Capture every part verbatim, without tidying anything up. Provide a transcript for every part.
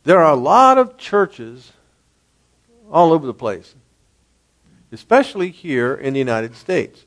There are a lot of churches all over the place, especially here in the United States.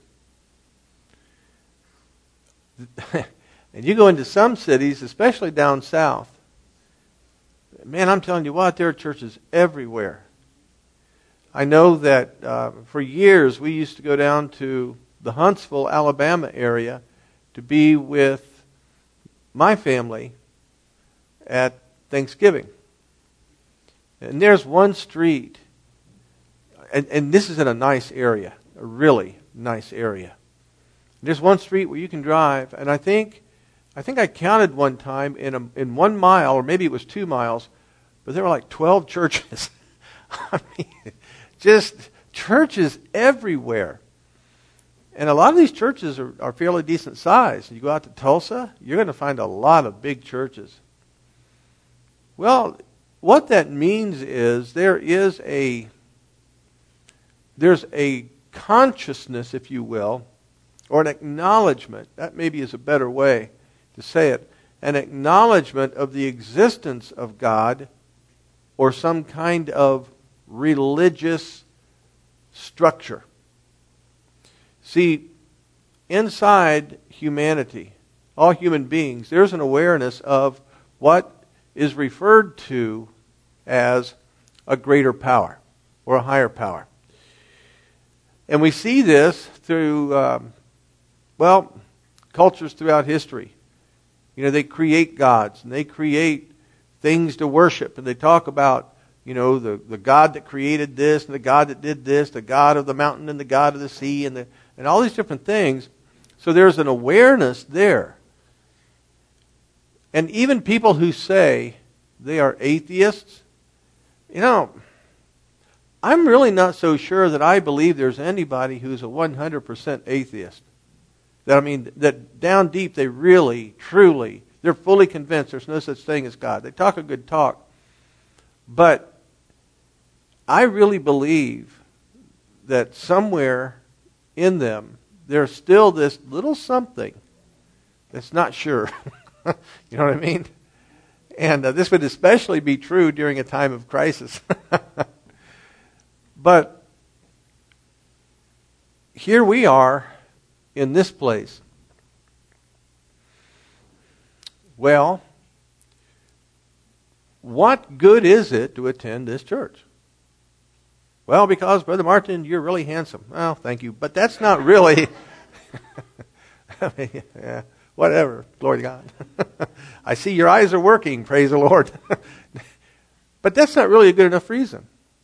And you go into some cities, especially down south, man, I'm telling you what, there are churches everywhere. I know that uh, for years we used to go down to the Huntsville, Alabama area to be with my family at Thanksgiving. And there's one street, and, and this is in a nice area, a really nice area. There's one street where you can drive, and I think I think I counted one time in a, in one mile, or maybe it was two miles, but there were like twelve churches. I mean, just churches everywhere. And a lot of these churches are, are fairly decent size. You go out to Tulsa, you're going to find a lot of big churches. Well, what that means is there is a there's a consciousness, if you will, or an acknowledgement, that maybe is a better way to say it, an acknowledgement of the existence of God or some kind of religious structure. See, inside humanity, all human beings, there's an awareness of what is referred to as a greater power or a higher power. And we see this through, um, well, cultures throughout history. You know, they create gods and they create things to worship, and they talk about, you know, the, the God that created this and the God that did this, the God of the mountain and the God of the sea, and the and all these different things. So there's an awareness there. And even people who say they are atheists, you know, I'm really not so sure that I believe there's anybody who's a one hundred percent atheist. That I mean, that down deep they really, truly, they're fully convinced there's no such thing as God. They talk a good talk. But I really believe that somewhere in them, there's still this little something that's not sure. You know what I mean? And uh, this would especially be true during a time of crisis. But here we are in this place. Well, what good is it to attend this church? Well, because, Brother Martin, you're really handsome. Well, thank you. But that's not really... I mean, yeah, whatever. Glory to God. I see your eyes are working. Praise the Lord. But that's not really a good enough reason.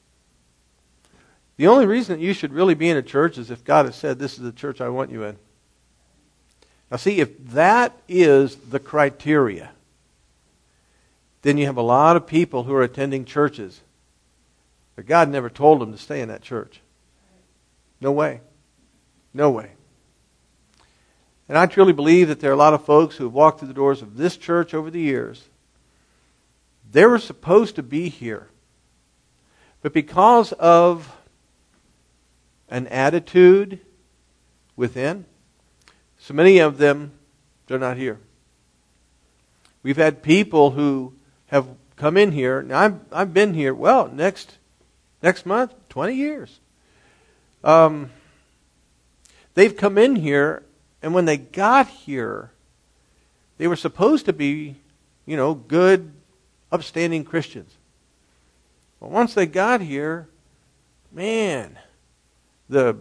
The only reason that you should really be in a church is if God has said, this is the church I want you in. Now see, if that is the criteria, then you have a lot of people who are attending churches, but God never told them to stay in that church. No way. No way. And I truly believe that there are a lot of folks who have walked through the doors of this church over the years. They were supposed to be here. But because of an attitude within, so many of them, they're not here. We've had people who have come in here. Now, I've, I've been here, well, next next month, twenty years. Um, they've come in here, and when they got here, they were supposed to be, you know, good, upstanding Christians. But once they got here, man, the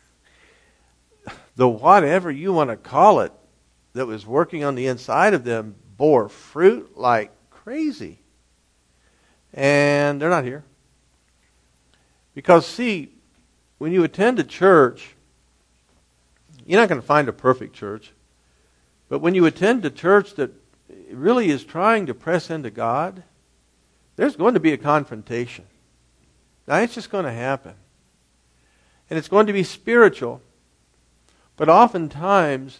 the whatever you want to call it that was working on the inside of them bore fruit like crazy. And they're not here. Because, see, when you attend a church, you're not going to find a perfect church. But when you attend a church that really is trying to press into God, there's going to be a confrontation. Now, it's just going to happen. And it's going to be spiritual. But oftentimes,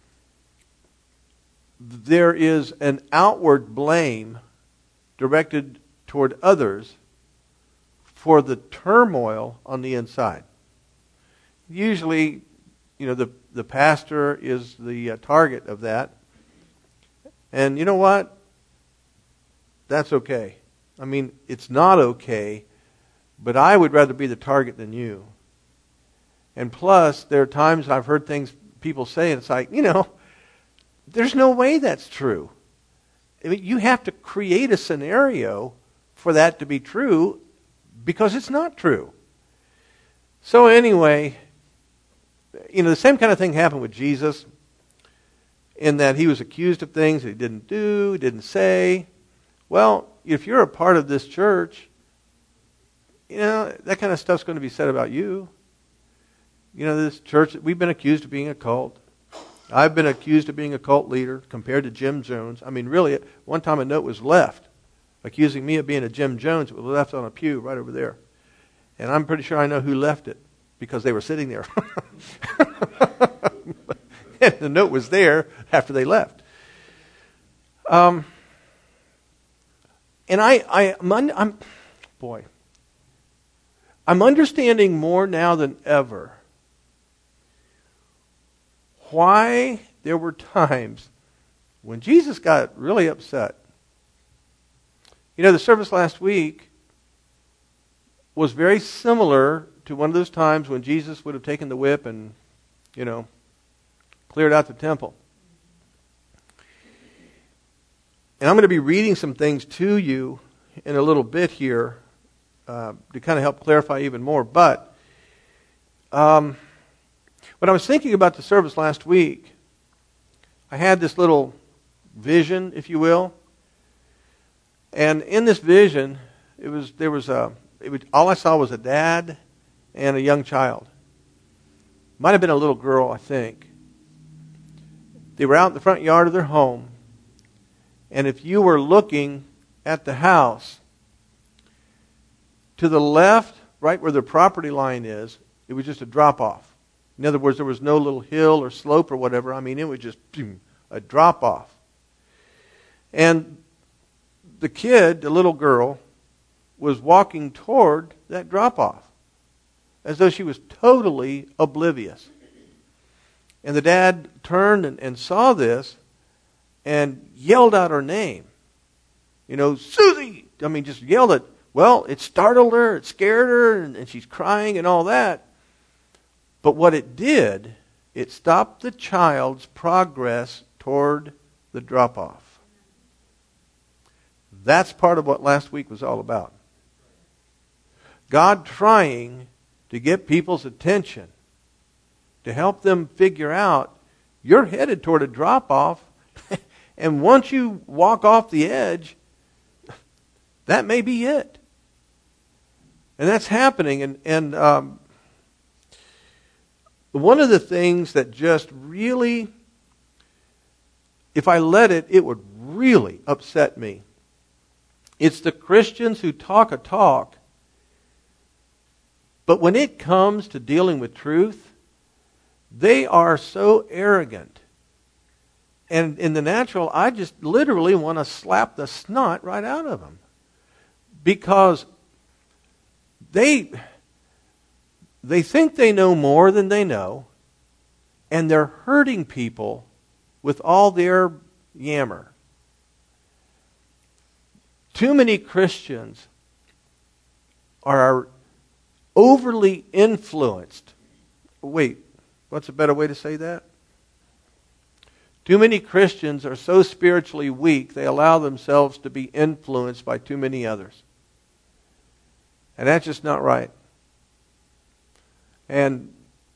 there is an outward blame directed toward others for the turmoil on the inside. Usually, you know, the, the pastor is the uh, target of that. And you know what? That's okay. I mean, it's not okay, but I would rather be the target than you. And plus, there are times I've heard things people say, and it's like, you know, there's no way that's true. I mean, you have to create a scenario for that to be true because it's not true. So anyway, you know, the same kind of thing happened with Jesus in that he was accused of things that he didn't do, didn't say. Well, if you're a part of this church, you know, that kind of stuff's going to be said about you. You know, this church, we've been accused of being a cult. I've been accused of being a cult leader compared to Jim Jones. I mean, really, one time a note was left accusing me of being a Jim Jones. It was left on a pew right over there. And I'm pretty sure I know who left it because they were sitting there. And the note was there after they left. Um, and I, I, I'm, I'm, boy, I'm understanding more now than ever why there were times when Jesus got really upset. You know, the service last week was very similar to one of those times when Jesus would have taken the whip and, you know, cleared out the temple. And I'm going to be reading some things to you in a little bit here uh, to kind of help clarify even more. But um, when I was thinking about the service last week, I had this little vision, if you will. And in this vision, it was there was a it was, all I saw was a dad and a young child. Might have been a little girl, I think. They were out in the front yard of their home. And if you were looking at the house, to the left, right where the property line is, it was just a drop-off. In other words, there was no little hill or slope or whatever. I mean, it was just boom, a drop-off. And the kid, the little girl, was walking toward that drop-off as though she was totally oblivious. And the dad turned and, and saw this and yelled out her name. You know, Susie! I mean, just yelled it. Well, it startled her, it scared her, and, and she's crying and all that. But what it did, it stopped the child's progress toward the drop-off. That's part of what last week was all about. God trying to get people's attention, to help them figure out you're headed toward a drop-off, and once you walk off the edge, that may be it. And that's happening. And, and um, one of the things that just really, if I let it, it would really upset me. It's the Christians who talk a talk, but when it comes to dealing with truth, they are so arrogant. And in the natural, I just literally want to slap the snot right out of them. Because they, they think they know more than they know, and they're hurting people with all their yammer. Too many Christians are overly influenced. Wait, what's a better way to say that? Too many Christians are so spiritually weak, they allow themselves to be influenced by too many others. And that's just not right. And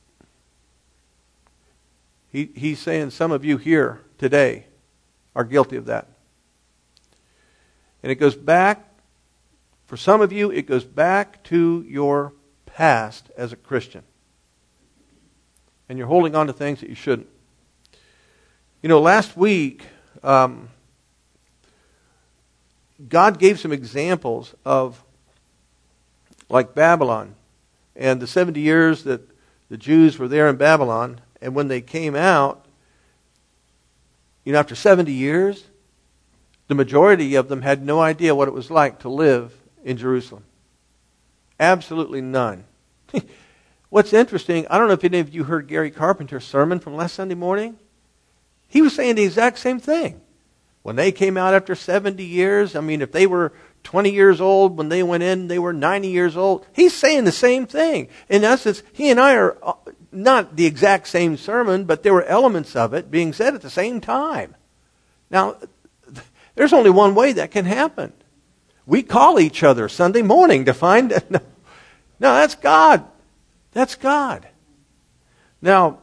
he, he's saying some of you here today are guilty of that. And it goes back, for some of you, it goes back to your past as a Christian. And you're holding on to things that you shouldn't. You know, last week, um, God gave some examples of, like Babylon, and the seventy years that the Jews were there in Babylon, and when they came out, you know, after seventy years, the majority of them had no idea what it was like to live in Jerusalem. Absolutely none. What's interesting, I don't know if any of you heard Gary Carpenter's sermon from last Sunday morning. He was saying the exact same thing. When they came out after seventy years, I mean, if they were twenty years old. When they went in, they were ninety years old. He's saying the same thing. In essence, he and I are not the exact same sermon, but there were elements of it being said at the same time. Now, there's only one way that can happen. We call each other Sunday morning to find... No, no that's God. That's God. Now,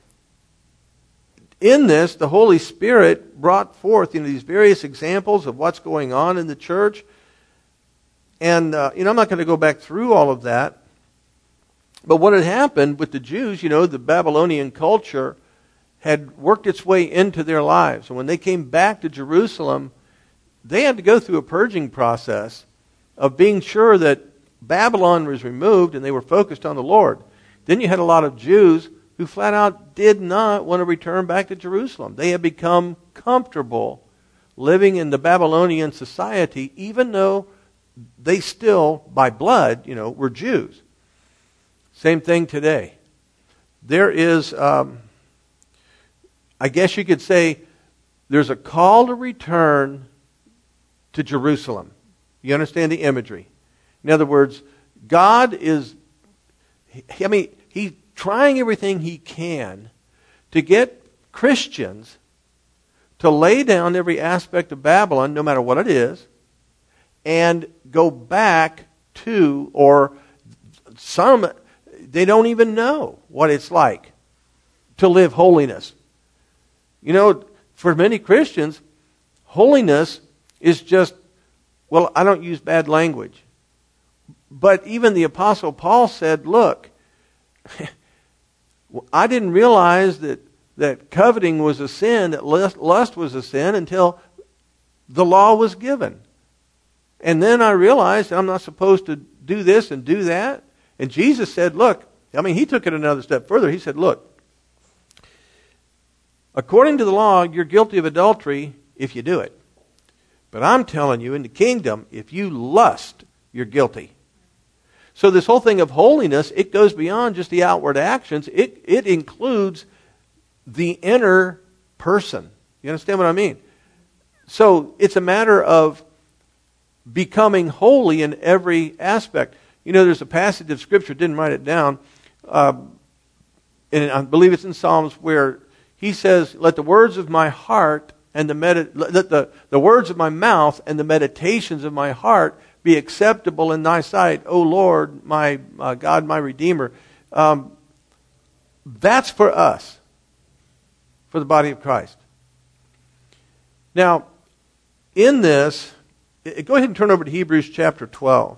in this, the Holy Spirit brought forth, you know, these various examples of what's going on in the church. And, uh, you know, I'm not going to go back through all of that. But what had happened with the Jews, you know, the Babylonian culture had worked its way into their lives. And when they came back to Jerusalem, they had to go through a purging process of being sure that Babylon was removed and they were focused on the Lord. Then you had a lot of Jews who flat out did not want to return back to Jerusalem. They had become comfortable living in the Babylonian society, even though they still, by blood, you know, were Jews. Same thing today. There is, um, I guess you could say, there's a call to return to Jerusalem. You understand the imagery? In other words, God is, I mean, He's trying everything He can to get Christians to lay down every aspect of Babylon, no matter what it is, and go back to, or some, they don't even know what it's like to live holiness. You know, for many Christians, holiness is just, well, I don't use bad language. But even the Apostle Paul said, look, I didn't realize that, that coveting was a sin, that lust was a sin until the law was given. And then I realized I'm not supposed to do this and do that. And Jesus said, look, I mean, He took it another step further. He said, look, according to the law, you're guilty of adultery if you do it. But I'm telling you, in the kingdom, if you lust, you're guilty. So this whole thing of holiness, it goes beyond just the outward actions. It, it includes the inner person. You understand what I mean? So it's a matter of becoming holy in every aspect. You know, there's a passage of Scripture, didn't write it down, uh, and I believe it's in Psalms, where he says, let the words of my heart and the, medit- let the, the words of my mouth and the meditations of my heart be acceptable in thy sight, O Lord, my uh, God, my Redeemer. Um, that's for us, for the body of Christ. Now, in this, go ahead and turn over to Hebrews chapter twelve.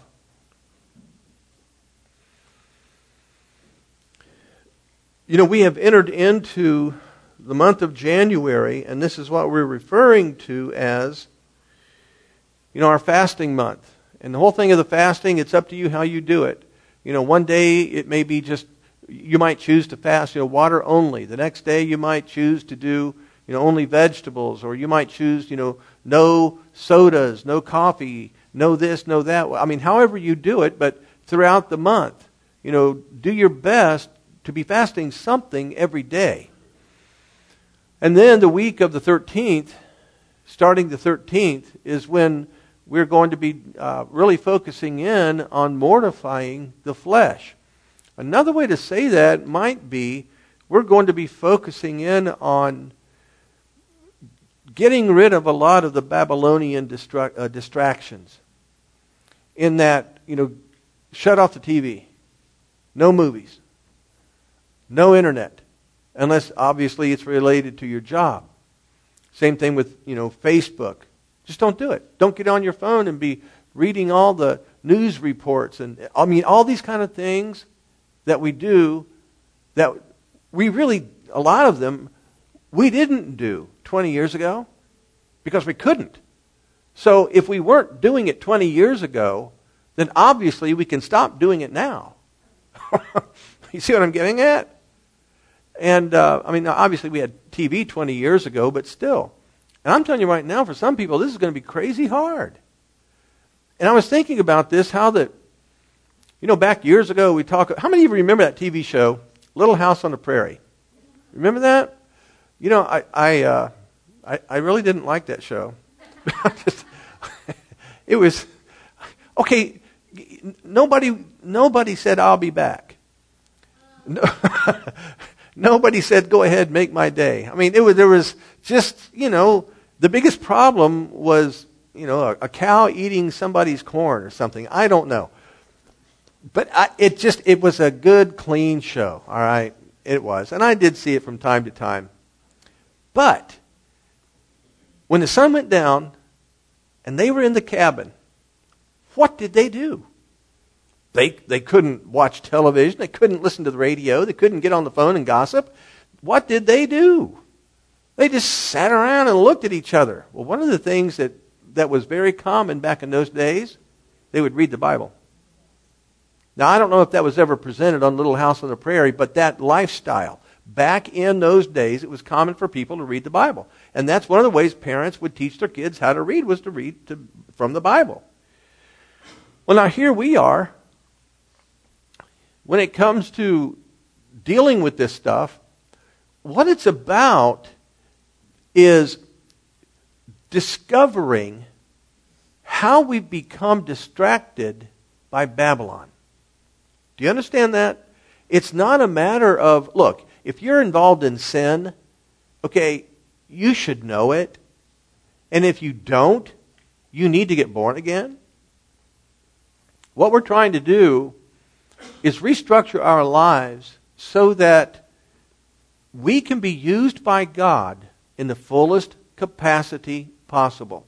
You know, we have entered into the month of January, and this is what we're referring to as, you know, our fasting month. And the whole thing of the fasting, it's up to you how you do it. You know, one day it may be just, you might choose to fast, you know, water only. The next day you might choose to do, you know, only vegetables. Or you might choose, you know, no sodas, no coffee, no this, no that. I mean, however you do it, but throughout the month, you know, do your best to be fasting something every day. And then the week of the thirteenth, starting the thirteenth, is when we're going to be uh, really focusing in on mortifying the flesh. Another way to say that might be we're going to be focusing in on getting rid of a lot of the Babylonian distra- uh, distractions. In that, you know, shut off the T V, no movies, no internet, unless obviously it's related to your job. Same thing with, you know, Facebook. Just don't do it. Don't get on your phone and be reading all the news reports. And I mean, all these kind of things that we do that we really, a lot of them, we didn't do twenty years ago because we couldn't. So if we weren't doing it twenty years ago, then obviously we can stop doing it now. You see what I'm getting at? And, uh, I mean, obviously we had T V twenty years ago, but still. And I'm telling you right now, for some people, this is going to be crazy hard. And I was thinking about this, how that, you know, back years ago, we talk, how many of you remember that T V show, Little House on the Prairie? Remember that? You know, I I, uh, I, I really didn't like that show. It was, Okay, nobody nobody said, I'll be back. No, nobody said, go ahead, make my day. I mean, it was there was just, you know, the biggest problem was, you know, a, a cow eating somebody's corn or something. I don't know. But I, it just, it was a good, clean show, all right? It was. And I did see it from time to time. But when the sun went down and they were in the cabin, what did they do? They they couldn't watch television. They couldn't listen to the radio. They couldn't get on the phone and gossip. What did they do? They just sat around and looked at each other. Well, one of the things that, that was very common back in those days, they would read the Bible. Now, I don't know if that was ever presented on Little House on the Prairie, but that lifestyle, back in those days, it was common for people to read the Bible. And that's one of the ways parents would teach their kids how to read, was to read to, from the Bible. Well, now here we are. When it comes to dealing with this stuff, what it's about is discovering how we've become distracted by Babylon. Do you understand that? It's not a matter of, look, if you're involved in sin, okay, you should know it. And if you don't, you need to get born again. What we're trying to do is restructure our lives so that we can be used by God in the fullest capacity possible.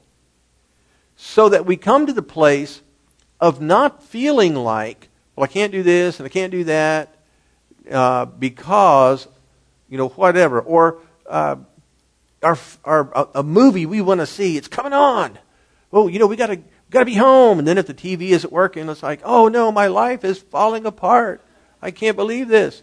So that we come to the place of not feeling like, well, I can't do this and I can't do that uh, because, you know, whatever. Or uh, our, our a movie we want to see, it's coming on. Oh, you know, we got to got to be home. And then if the T V isn't working, it's like, oh no, my life is falling apart. I can't believe this.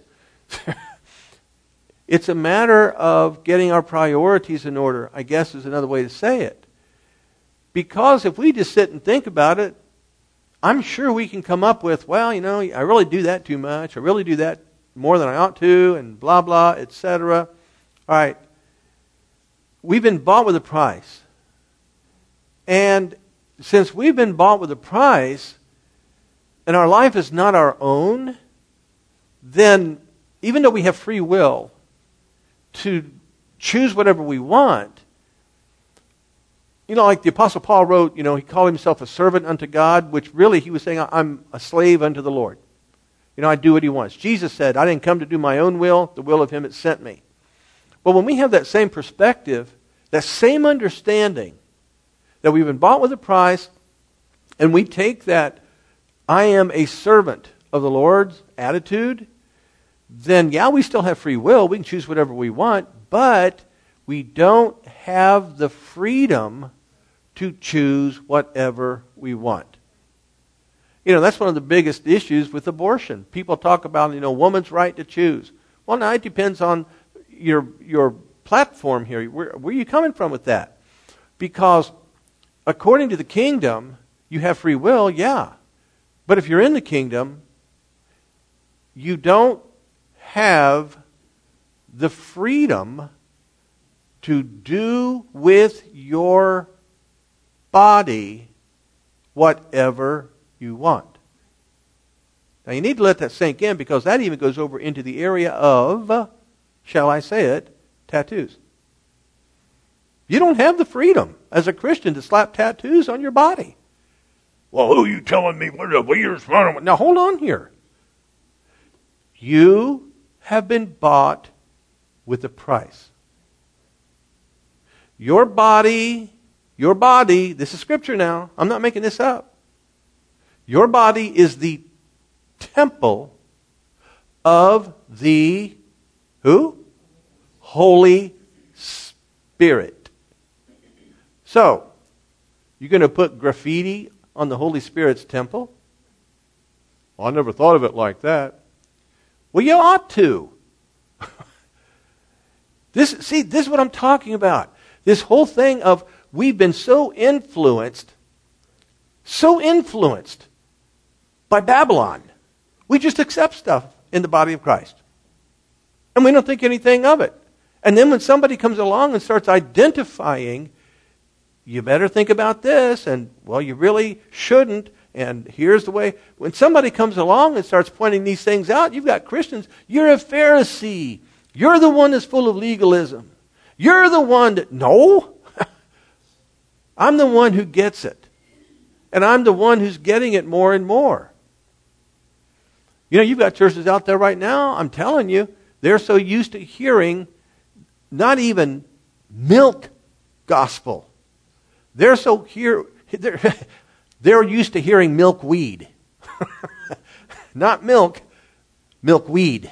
It's a matter of getting our priorities in order, I guess is another way to say it. Because if we just sit and think about it, I'm sure we can come up with, well, you know, I really do that too much. I really do that more than I ought to, and blah, blah, et cetera. All right. We've been bought with a price. And since we've been bought with a price, and our life is not our own, then even though we have free will to choose whatever we want, you know, like the Apostle Paul wrote, you know, he called himself a servant unto God, which really he was saying, I'm a slave unto the Lord. You know, I do what he wants. Jesus said, I didn't come to do my own will, the will of him that sent me. Well, when we have that same perspective, that same understanding, that we've been bought with a price, and we take that I am a servant of the Lord's attitude, then yeah, we still have free will. We can choose whatever we want, but we don't have the freedom to choose whatever we want. You know, that's one of the biggest issues with abortion. People talk about, you know, woman's right to choose. Well, now it depends on your your platform here. Where, where are you coming from with that? Because according to the kingdom, you have free will, yeah. But if you're in the kingdom, you don't have the freedom to do with your body whatever you want. Now you need to let that sink in, because that even goes over into the area of, shall I say it, tattoos. You don't have the freedom as a Christian to slap tattoos on your body. Well, who are you telling me what the weird? Now hold on here. You have been bought with a price. Your body, your body, this is scripture now. I'm not making this up. Your body is the temple of the, who? Holy Spirit. So, you're going to put graffiti on the Holy Spirit's temple? Well, I never thought of it like that. Well, you ought to. This, see, this is what I'm talking about. This whole thing of we've been so influenced, so influenced by Babylon. We just accept stuff in the body of Christ. And we don't think anything of it. And then when somebody comes along and starts identifying, you better think about this, and, well, you really shouldn't, and here's the way. When somebody comes along and starts pointing these things out, you've got Christians, you're a Pharisee. You're the one that's full of legalism. You're the one that, no. I'm the one who gets it. And I'm the one who's getting it more and more. You know, you've got churches out there right now, I'm telling you, they're so used to hearing not even milk gospel. They're so here, they're, they're used to hearing milkweed. Not milk, milkweed.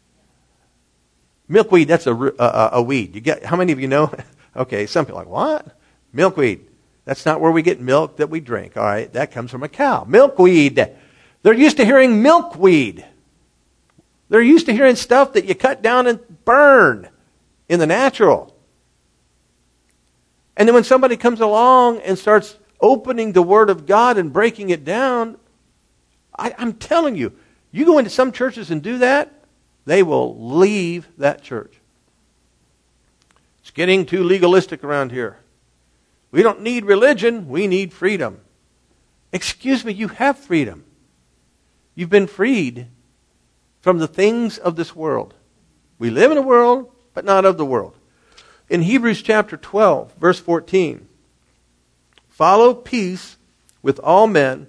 Milkweed, that's a, a, a weed. You get, how many of you know? Okay, some people are like, what? Milkweed. That's not where we get milk that we drink. All right, that comes from a cow. Milkweed. They're used to hearing milkweed. They're used to hearing stuff that you cut down and burn in the natural. And then when somebody comes along and starts opening the Word of God and breaking it down, I, I'm telling you, you go into some churches and do that, they will leave that church. It's getting too legalistic around here. We don't need religion, we need freedom. Excuse me, you have freedom. You've been freed from the things of this world. We live in a world, but not of the world. In Hebrews chapter twelve, verse fourteen, follow peace with all men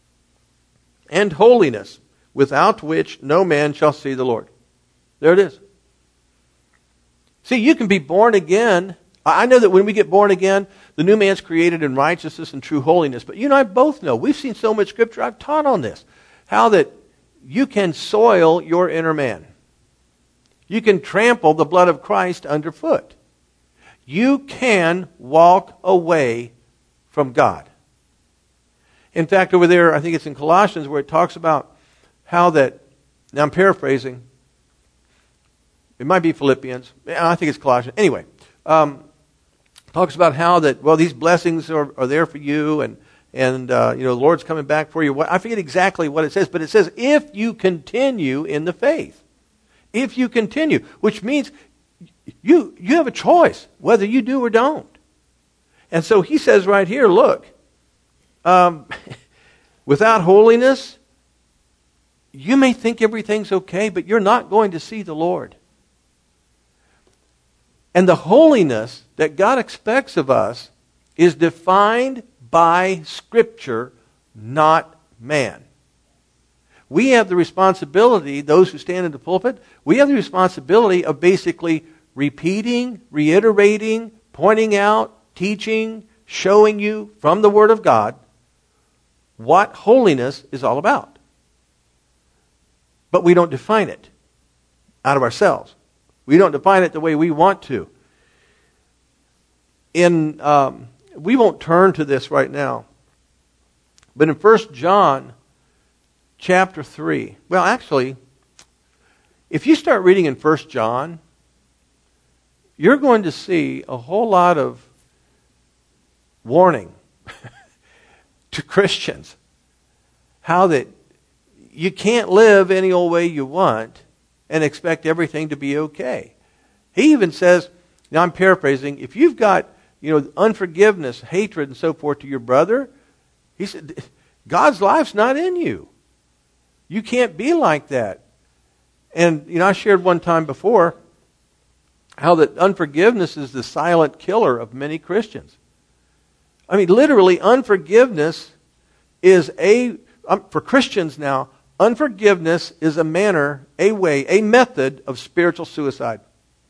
and holiness, without which no man shall see the Lord. There it is. See, you can be born again. I know that when we get born again, the new man's created in righteousness and true holiness. But you and I both know, we've seen so much scripture, I've taught on this, how that you can soil your inner man. You can trample the blood of Christ underfoot. You can walk away from God. In fact, over there, I think it's in Colossians where it talks about how that, now I'm paraphrasing, it might be Philippians, I think it's Colossians. Anyway, um, talks about how that, well, these blessings are, are there for you, and and uh, you know, the Lord's coming back for you. I forget exactly what it says, but it says, if you continue in the faith. If you continue, which means you you have a choice whether you do or don't. And so he says right here, look, um, without holiness, you may think everything's okay, but you're not going to see the Lord. And the holiness that God expects of us is defined by Scripture, not man. We have the responsibility, those who stand in the pulpit, we have the responsibility of basically repeating, reiterating, pointing out, teaching, showing you from the Word of God what holiness is all about. But we don't define it out of ourselves. We don't define it the way we want to. In um, we won't turn to this right now, but in First John chapter three, well, actually, if you start reading in First John, you're going to see a whole lot of warning to Christians. How that you can't live any old way you want and expect everything to be okay. He even says, now I'm paraphrasing, if you've got, you know, unforgiveness, hatred, and so forth to your brother, he said, God's life's not in you. You can't be like that. And, you know, I shared one time before how that unforgiveness is the silent killer of many Christians. I mean, literally, unforgiveness is a, um, for Christians now, unforgiveness is a manner, a way, a method of spiritual suicide.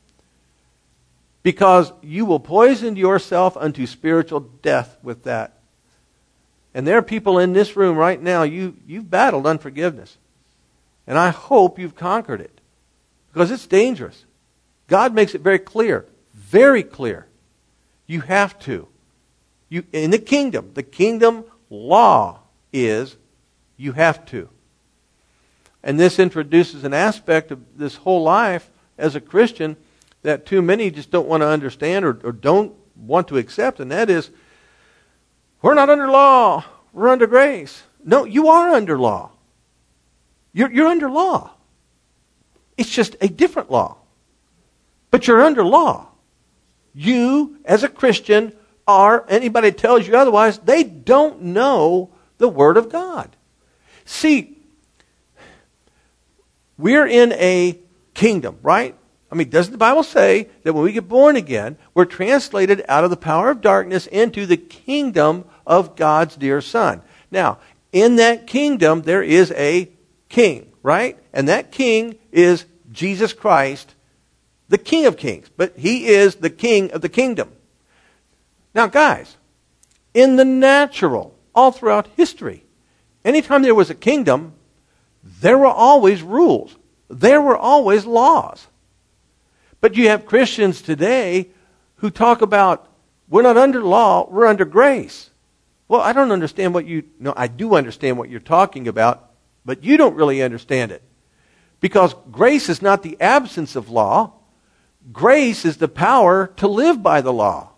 Because you will poison yourself unto spiritual death with that. And there are people in this room right now, you, you've battled unforgiveness. And I hope you've conquered it. Because it's dangerous. God makes it very clear, very clear. You have to. You, in the kingdom, the kingdom law is you have to. And this introduces an aspect of this whole life as a Christian that too many just don't want to understand or, or don't want to accept, and that is, we're not under law, we're under grace. No, you are under law. You're, you're under law. It's just a different law. But you're under law. You, as a Christian, are, anybody tells you otherwise, they don't know the Word of God. See, we're in a kingdom, right? I mean, doesn't the Bible say that when we get born again, we're translated out of the power of darkness into the kingdom of God's dear Son? Now, in that kingdom, there is a king, right? And that king is Jesus Christ, the King of Kings. But he is the king of the kingdom. Now, guys, in the natural, all throughout history, anytime there was a kingdom, there were always rules. There were always laws. But you have Christians today who talk about, we're not under law, we're under grace. Well, I don't understand what you, no, I do understand what you're talking about, but you don't really understand it. Because grace is not the absence of law. Grace is the power to live by the law.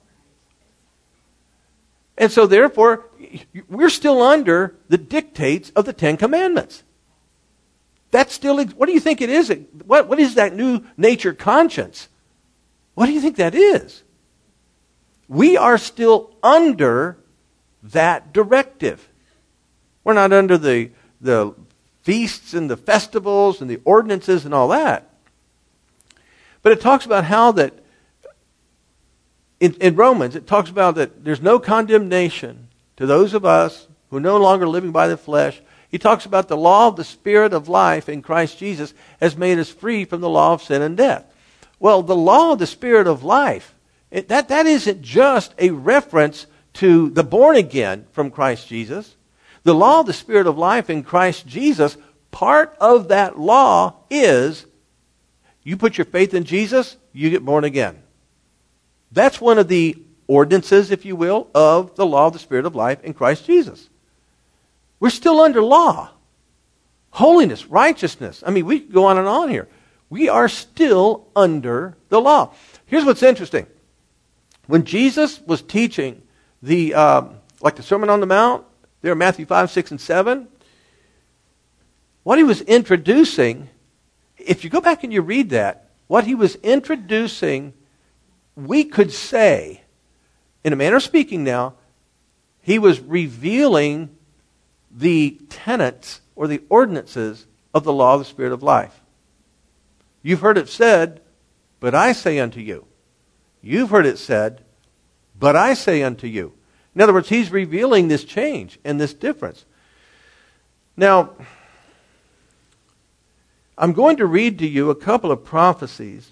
And so therefore, we're still under the dictates of the Ten Commandments. That's still, what do you think it is? What, what is that new nature conscience? What do you think that is? We are still under that directive. We're not under the, the feasts and the festivals and the ordinances and all that. But it talks about how that, in, in Romans, it talks about that there's no condemnation to those of us who are no longer living by the flesh. He talks about the law of the Spirit of life in Christ Jesus has made us free from the law of sin and death. Well, the law of the Spirit of life, it, that, that isn't just a reference to the born again from Christ Jesus. The law of the Spirit of life in Christ Jesus, part of that law is you put your faith in Jesus, you get born again. That's one of the ordinances, if you will, of the law of the Spirit of life in Christ Jesus. We're still under law. Holiness, righteousness. I mean, we could go on and on here. We are still under the law. Here's what's interesting. When Jesus was teaching the, um, like the Sermon on the Mount, there in Matthew five, six, and seven, what he was introducing, if you go back and you read that, what he was introducing, we could say, in a manner of speaking now, he was revealing the tenets or the ordinances of the law of the Spirit of life. You've heard it said, but I say unto you. You've heard it said, but I say unto you. In other words, he's revealing this change and this difference. Now, I'm going to read to you a couple of prophecies.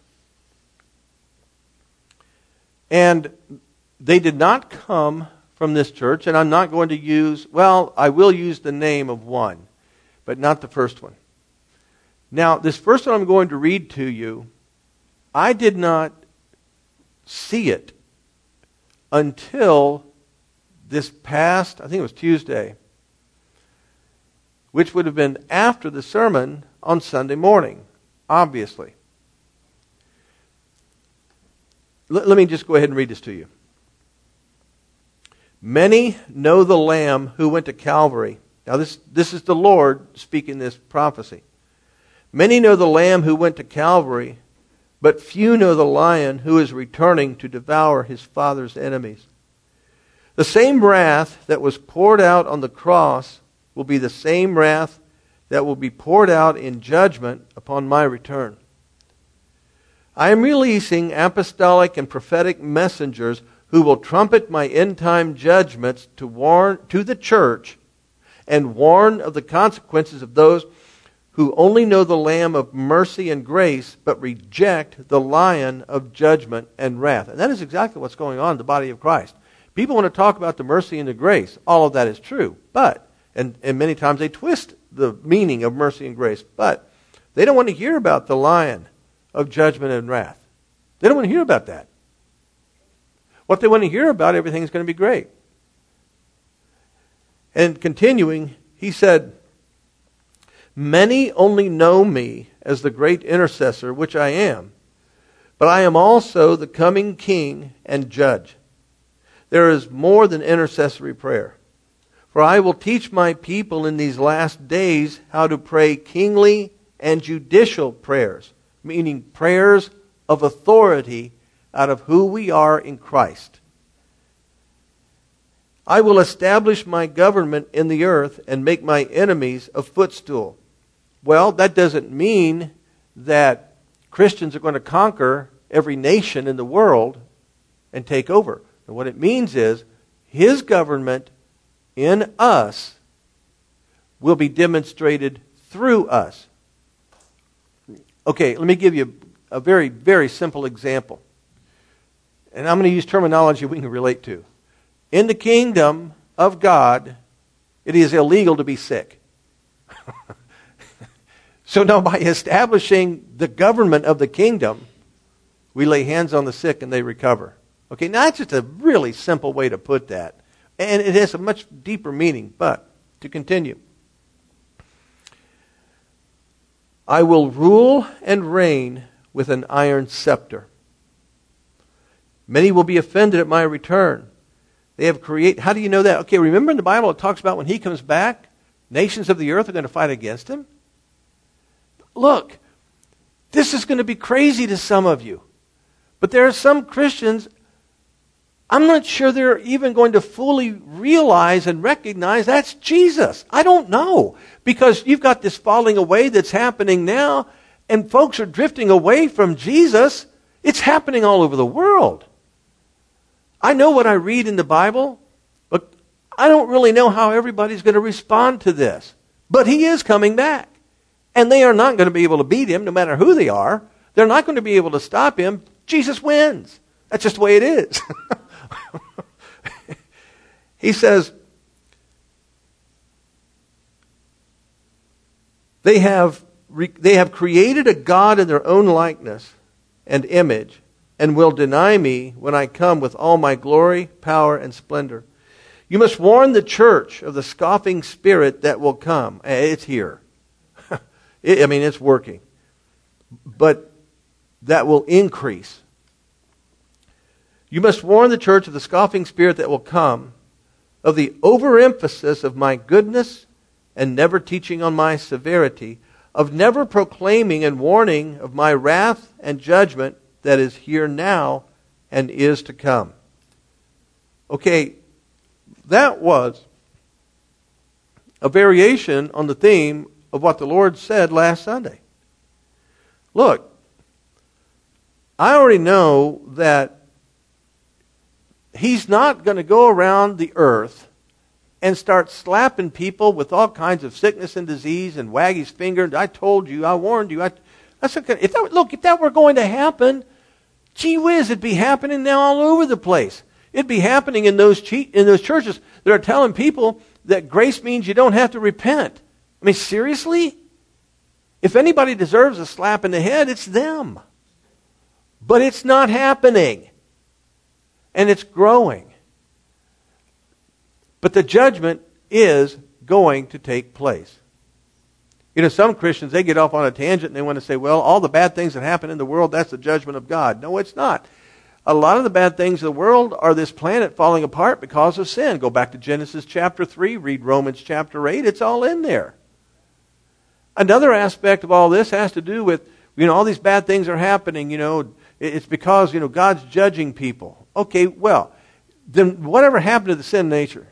And they did not come from this church, and I'm not going to use, well, I will use the name of one, but not the first one. Now, this first one I'm going to read to you, I did not see it until this past, I think it was Tuesday, which would have been after the sermon on Sunday morning, obviously. L- let me just go ahead and read this to you. Many know the Lamb who went to Calvary. Now this, this is the Lord speaking this prophecy. Many know the Lamb who went to Calvary, but few know the Lion who is returning to devour his Father's enemies. The same wrath that was poured out on the cross will be the same wrath that will be poured out in judgment upon my return. I am releasing apostolic and prophetic messengers who will trumpet my end-time judgments to warn to the church and warn of the consequences of those who only know the Lamb of mercy and grace, but reject the Lion of judgment and wrath. And that is exactly what's going on in the body of Christ. People want to talk about the mercy and the grace. All of that is true. But, and, and many times they twist the meaning of mercy and grace. But they don't want to hear about the Lion of judgment and wrath. They don't want to hear about that. What they want to hear about, everything's going to be great. And continuing, he said, many only know me as the great intercessor, which I am, but I am also the coming king and judge. There is more than intercessory prayer. For I will teach my people in these last days how to pray kingly and judicial prayers, meaning prayers of authority out of who we are in Christ. I will establish my government in the earth and make my enemies a footstool. Well, that doesn't mean that Christians are going to conquer every nation in the world and take over. And what it means is his government in us will be demonstrated through us. Okay, let me give you a very, very simple example. And I'm going to use terminology we can relate to. In the kingdom of God, it is illegal to be sick. So now by establishing the government of the kingdom, we lay hands on the sick and they recover. Okay, now that's just a really simple way to put that. And it has a much deeper meaning. But, to continue. I will rule and reign with an iron scepter. Many will be offended at my return. They have created... How do you know that? Okay, remember in the Bible it talks about when he comes back, nations of the earth are going to fight against him? Look, this is going to be crazy to some of you. But there are some Christians, I'm not sure they're even going to fully realize and recognize that's Jesus. I don't know. Because you've got this falling away that's happening now, and folks are drifting away from Jesus. It's happening all over the world. I know what I read in the Bible, but I don't really know how everybody's going to respond to this. But he is coming back. And they are not going to be able to beat him, no matter who they are. They're not going to be able to stop him. Jesus wins. That's just the way it is. He says, they have, they have created a God in their own likeness and image, and will deny me when I come with all my glory, power, and splendor. You must warn the church of the scoffing spirit that will come. It's here. it, I mean, it's working. But that will increase. You must warn the church of the scoffing spirit that will come, of the overemphasis of my goodness and never teaching on my severity, of never proclaiming and warning of my wrath and judgment that is here now and is to come. Okay, that was a variation on the theme of what the Lord said last Sunday. Look, I already know that He's not going to go around the earth and start slapping people with all kinds of sickness and disease and wag his finger. I told you, I warned you. I, that's okay. If that, look, if that were going to happen, gee whiz, it'd be happening now all over the place. It'd be happening in those che- in those churches that are telling people that grace means you don't have to repent. I mean, seriously? If anybody deserves a slap in the head, it's them. But it's not happening. And it's growing. But the judgment is going to take place. You know, some Christians, they get off on a tangent and they want to say, well, all the bad things that happen in the world, that's the judgment of God. No, it's not. A lot of the bad things in the world are this planet falling apart because of sin. Go back to Genesis chapter three, read Romans chapter eight, it's all in there. Another aspect of all this has to do with, you know, all these bad things are happening, you know, it's because, you know, God's judging people. Okay, well, then whatever happened to the sin nature?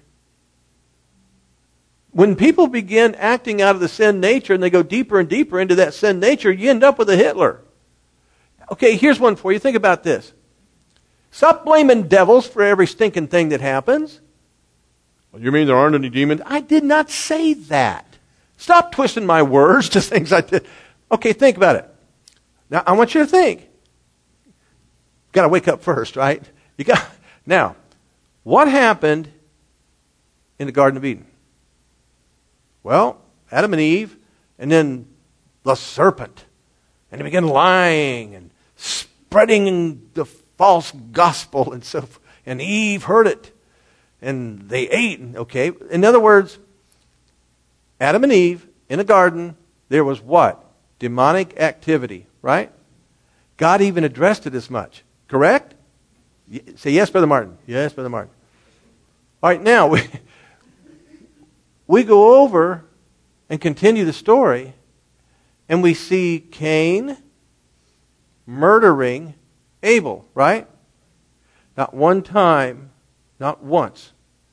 When people begin acting out of the sin nature and they go deeper and deeper into that sin nature, you end up with a Hitler. Okay, here's one for you. Think about this. Stop blaming devils for every stinking thing that happens. Well, you mean there aren't any demons? I did not say that. Stop twisting my words to things I did. Okay, think about it. Now, I want you to think. Got to wake up first, right? You got now. What happened in the Garden of Eden? Well, Adam and Eve, and then the serpent, and he began lying and spreading the false gospel, and so and Eve heard it, and they ate. Okay, in other words, Adam and Eve in a garden, there was what? Demonic activity, right? God even addressed it as much. Correct? Say yes, Brother Martin. Yes, Brother Martin. All right, now we, we go over and continue the story, and we see Cain murdering Abel, right? Not one time, not once,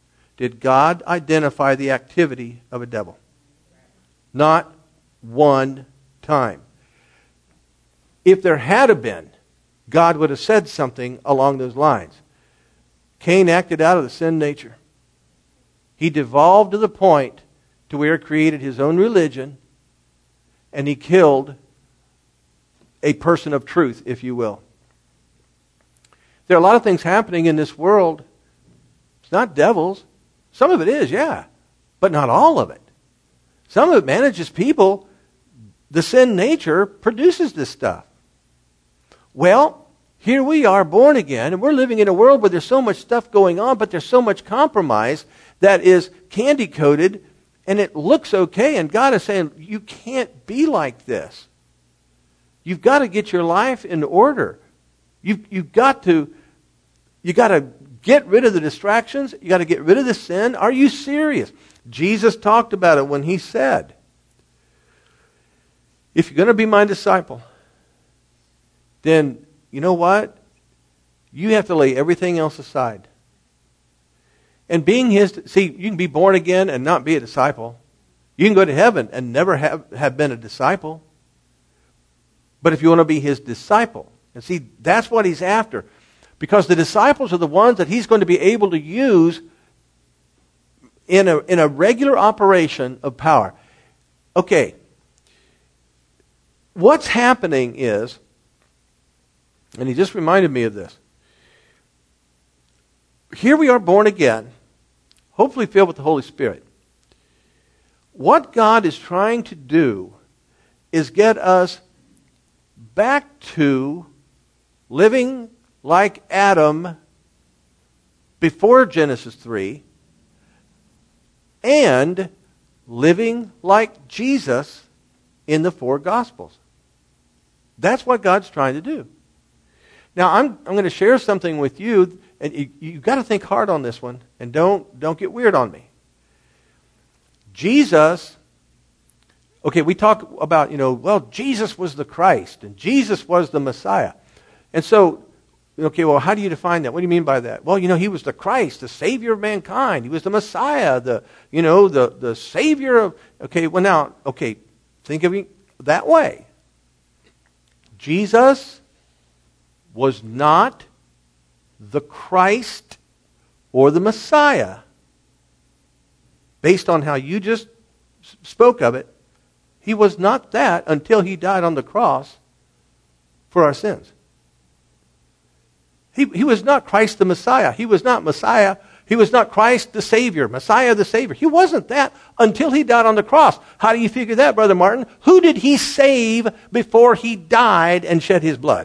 did God identify the activity of a devil. Not one time. If there had been, God would have said something along those lines. Cain acted out of the sin nature. He devolved to the point to where he created his own religion, and he killed a person of truth, if you will. There are a lot of things happening in this world. It's not devils. Some of it is, yeah, but not all of it. Some of it manages people. The sin nature produces this stuff. Well, here we are born again, and we're living in a world where there's so much stuff going on, but there's so much compromise that is candy-coated, and it looks okay, and God is saying, you can't be like this. You've got to get your life in order. You've, you've got to, you got to get rid of the distractions. You got to get rid of the sin. Are you serious? Jesus talked about it when he said, if you're going to be my disciple, then you know what? You have to lay everything else aside. And being his, see, you can be born again and not be a disciple. You can go to heaven and never have, have been a disciple. But if you want to be his disciple, and see, that's what he's after. Because the disciples are the ones that he's going to be able to use in a, in a regular operation of power. Okay. What's happening is, and he just reminded me of this. Here we are born again, hopefully filled with the Holy Spirit. What God is trying to do is get us back to living like Adam before Genesis three and living like Jesus in the four Gospels. That's what God's trying to do. Now, I'm, I'm going to share something with you, and you, you've got to think hard on this one, and don't, don't get weird on me. Jesus, okay, we talk about, you know, well, Jesus was the Christ, and Jesus was the Messiah. And so, okay, well, how do you define that? What do you mean by that? Well, you know, he was the Christ, the Savior of mankind. He was the Messiah, the, you know, the, the Savior of, okay, well now, okay, think of it that way. Jesus was not the Christ or the Messiah based on how you just spoke of it. He was not that until he died on the cross for our sins. He, he was not Christ the Messiah. He was not Messiah. He was not Christ the Savior, Messiah the Savior. He wasn't that until he died on the cross. How do you figure that, Brother Martin? Who did he save before he died and shed his blood?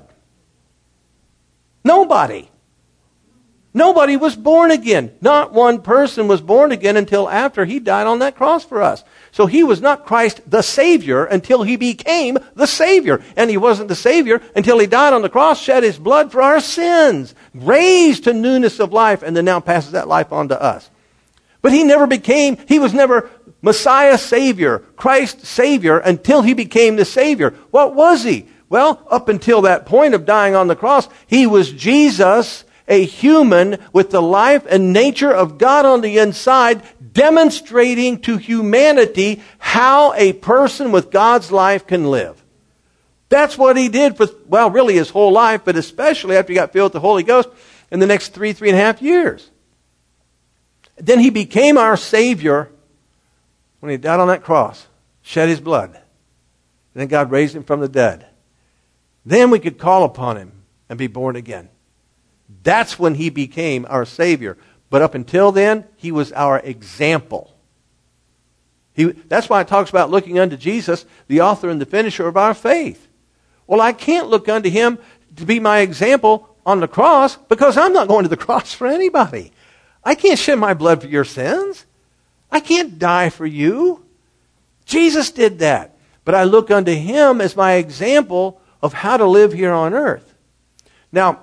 Nobody. Nobody was born again. Not one person was born again until after he died on that cross for us. So he was not Christ the Savior until he became the Savior. And he wasn't the Savior until he died on the cross, shed his blood for our sins, raised to newness of life, and then now passes that life on to us. But he never became, he was never Messiah Savior, Christ Savior, until he became the Savior. What was he? Well, up until that point of dying on the cross, he was Jesus, a human with the life and nature of God on the inside, demonstrating to humanity how a person with God's life can live. That's what he did for, well, really his whole life, but especially after he got filled with the Holy Ghost in the next three, three and a half years. Then he became our Savior when he died on that cross, shed his blood. And then God raised him from the dead. Then we could call upon him and be born again. That's when he became our Savior. But up until then, he was our example. He, that's why it talks about looking unto Jesus, the author and the finisher of our faith. Well, I can't look unto him to be my example on the cross because I'm not going to the cross for anybody. I can't shed my blood for your sins. I can't die for you. Jesus did that. But I look unto him as my example of how to live here on earth. Now,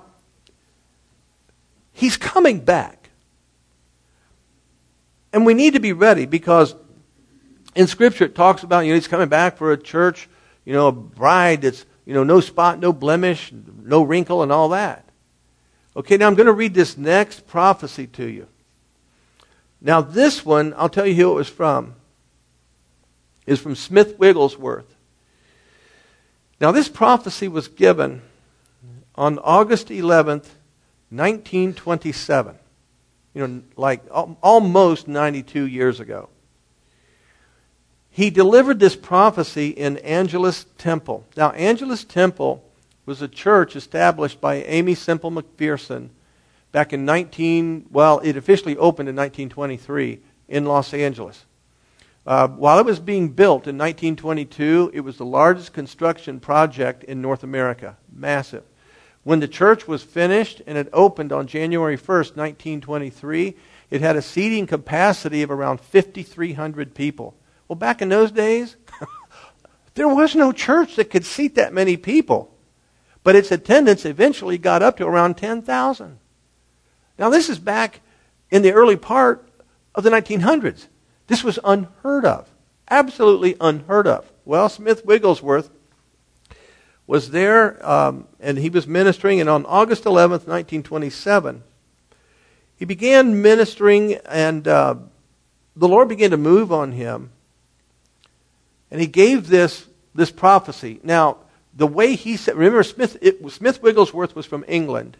he's coming back. And we need to be ready because in Scripture it talks about, you know, he's coming back for a church, you know, a bride that's, you know, no spot, no blemish, no wrinkle and all that. Okay, now I'm going to read this next prophecy to you. Now this one, I'll tell you who it was from. Is from Smith Wigglesworth. Now this prophecy was given on August eleventh, nineteen twenty-seven. You know, like almost ninety-two years ago. He delivered this prophecy in Angelus Temple. Now, Angelus Temple was a church established by Amy Semple McPherson back in nineteen. Well, it officially opened in nineteen twenty-three in Los Angeles. Uh, while it was being built in nineteen twenty-two, it was the largest construction project in North America. Massive. When the church was finished and it opened on January first, nineteen twenty-three, it had a seating capacity of around fifty-three hundred people. Well, back in those days, there was no church that could seat that many people. But its attendance eventually got up to around ten thousand. Now, this is back in the early part of the nineteen hundreds. This was unheard of. Absolutely unheard of. Well, Smith Wigglesworth was there, um, and he was ministering, and on August eleventh, nineteen twenty-seven, he began ministering, and uh, the Lord began to move on him. And he gave this, this prophecy. Now, the way he said, remember Smith, it, Smith Wigglesworth was from England.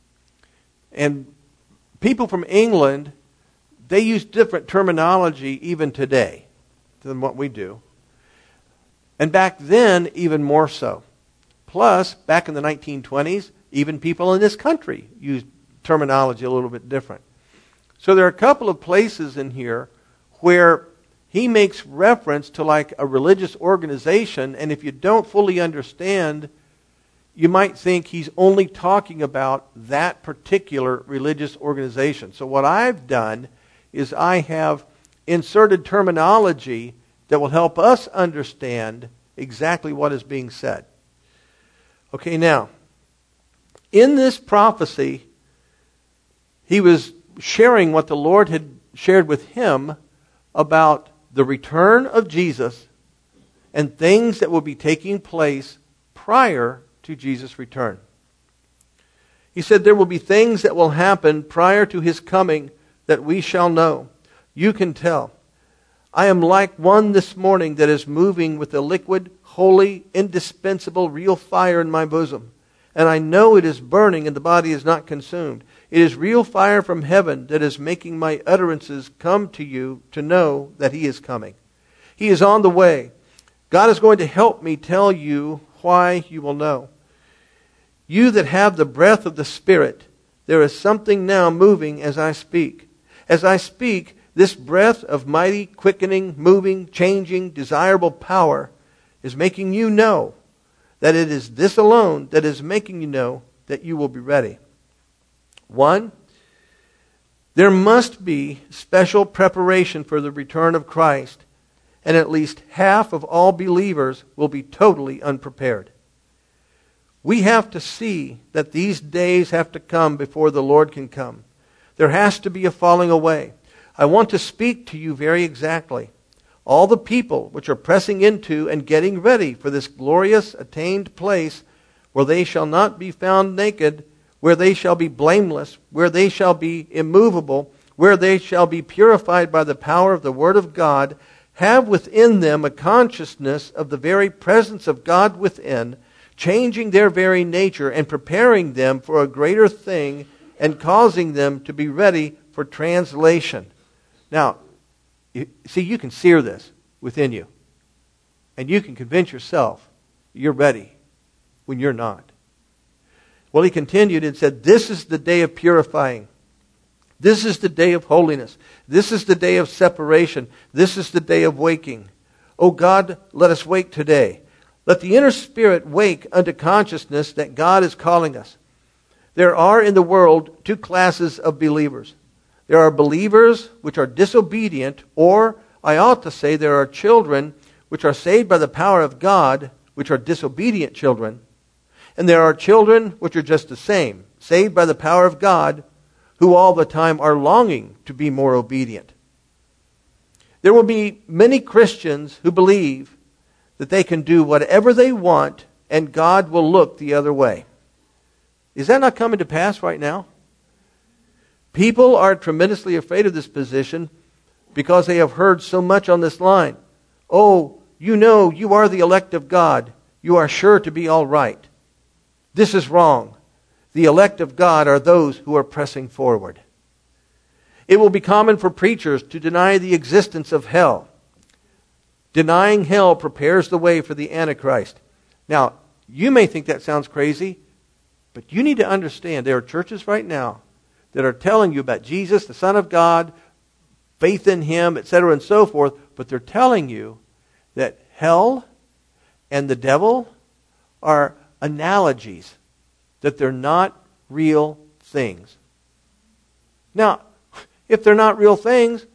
And people from England, they use different terminology even today than what we do. And back then, even more so. Plus, back in the nineteen twenties, even people in this country used terminology a little bit different. So there are a couple of places in here where he makes reference to like a religious organization, and if you don't fully understand, you might think he's only talking about that particular religious organization. So what I've done is I have inserted terminology that will help us understand exactly what is being said. Okay, now, in this prophecy, he was sharing what the Lord had shared with him about the return of Jesus and things that will be taking place prior to Jesus' return. He said there will be things that will happen prior to his coming that we shall know. You can tell. I am like one this morning that is moving with the liquid, holy, indispensable, real fire in my bosom. And I know it is burning and the body is not consumed. It is real fire from heaven that is making my utterances come to you to know that he is coming. He is on the way. God is going to help me tell you why you will know. You that have the breath of the Spirit, there is something now moving as I speak. As I speak, this breath of mighty, quickening, moving, changing, desirable power is making you know that it is this alone that is making you know that you will be ready. One, there must be special preparation for the return of Christ, and at least half of all believers will be totally unprepared. We have to see that these days have to come before the Lord can come. There has to be a falling away. I want to speak to you very exactly. All the people which are pressing into and getting ready for this glorious attained place where they shall not be found naked, where they shall be blameless, where they shall be immovable, where they shall be purified by the power of the Word of God, have within them a consciousness of the very presence of God within, changing their very nature and preparing them for a greater thing and causing them to be ready for translation. Now, you, see, you can sear this within you. And you can convince yourself you're ready when you're not. Well, he continued and said, this is the day of purifying. This is the day of holiness. This is the day of separation. This is the day of waking. O God, let us wake today. Let the inner spirit wake unto consciousness that God is calling us. There are in the world two classes of believers. There are believers which are disobedient, or I ought to say there are children which are saved by the power of God, which are disobedient children. And there are children which are just the same, saved by the power of God, who all the time are longing to be more obedient. There will be many Christians who believe that they can do whatever they want and God will look the other way. Is that not coming to pass right now? People are tremendously afraid of this position because they have heard so much on this line. Oh, you know, you are the elect of God. You are sure to be all right. This is wrong. The elect of God are those who are pressing forward. It will be common for preachers to deny the existence of hell. Denying hell prepares the way for the Antichrist. Now, you may think that sounds crazy, but you need to understand there are churches right now that are telling you about Jesus, the Son of God, faith in Him, et cetera, and so forth, but they're telling you that hell and the devil are analogies, that they're not real things. Now, if they're not real things,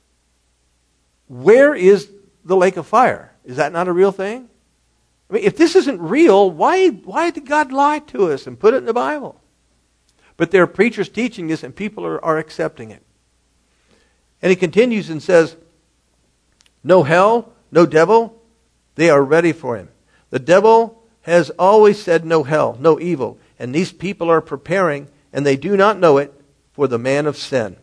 where is the lake of fire? Is that not a real thing? I mean, if this isn't real, why, why did God lie to us and put it in the Bible? But there are preachers teaching this, and people are, are accepting it. And he continues and says, no hell, no devil, they are ready for him. The devil has always said no hell, no evil, and these people are preparing, and they do not know it, for the man of sin.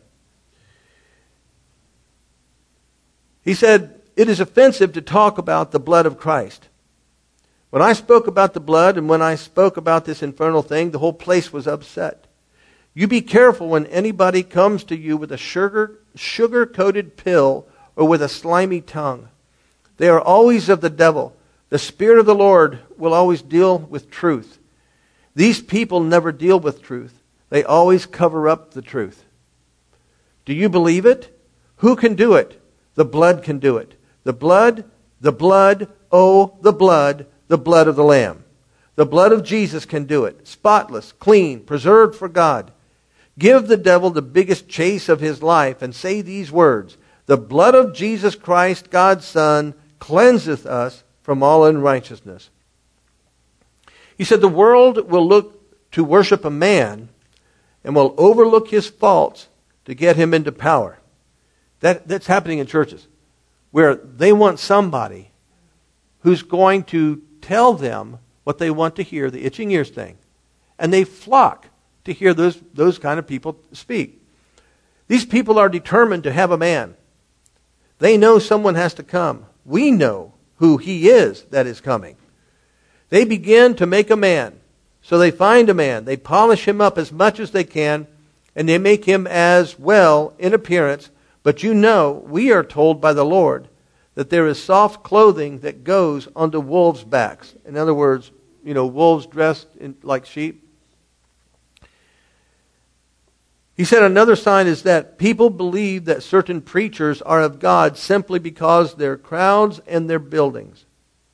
He said, it is offensive to talk about the blood of Christ. When I spoke about the blood and when I spoke about this infernal thing, the whole place was upset. You be careful when anybody comes to you with a sugar, sugar-coated pill or with a slimy tongue. They are always of the devil. The Spirit of the Lord will always deal with truth. These people never deal with truth. They always cover up the truth. Do you believe it? Who can do it? The blood can do it. The blood, the blood, oh, the blood, the blood of the Lamb. The blood of Jesus can do it. Spotless, clean, preserved for God. Give the devil the biggest chase of his life and say these words. The blood of Jesus Christ, God's Son, cleanseth us from all unrighteousness. He said the world will look to worship a man and will overlook his faults to get him into power. That, that's happening in churches where they want somebody who's going to tell them what they want to hear, the itching ears thing. And they flock to hear those, those kind of people speak. These people are determined to have a man. They know someone has to come. We know who he is that is coming. They begin to make a man. So they find a man. They polish him up as much as they can, and they make him as well in appearance. But you know, we are told by the Lord that there is soft clothing that goes onto wolves' backs. In other words, you know, wolves dressed in, like sheep. He said another sign is that people believe that certain preachers are of God simply because their crowds and their buildings.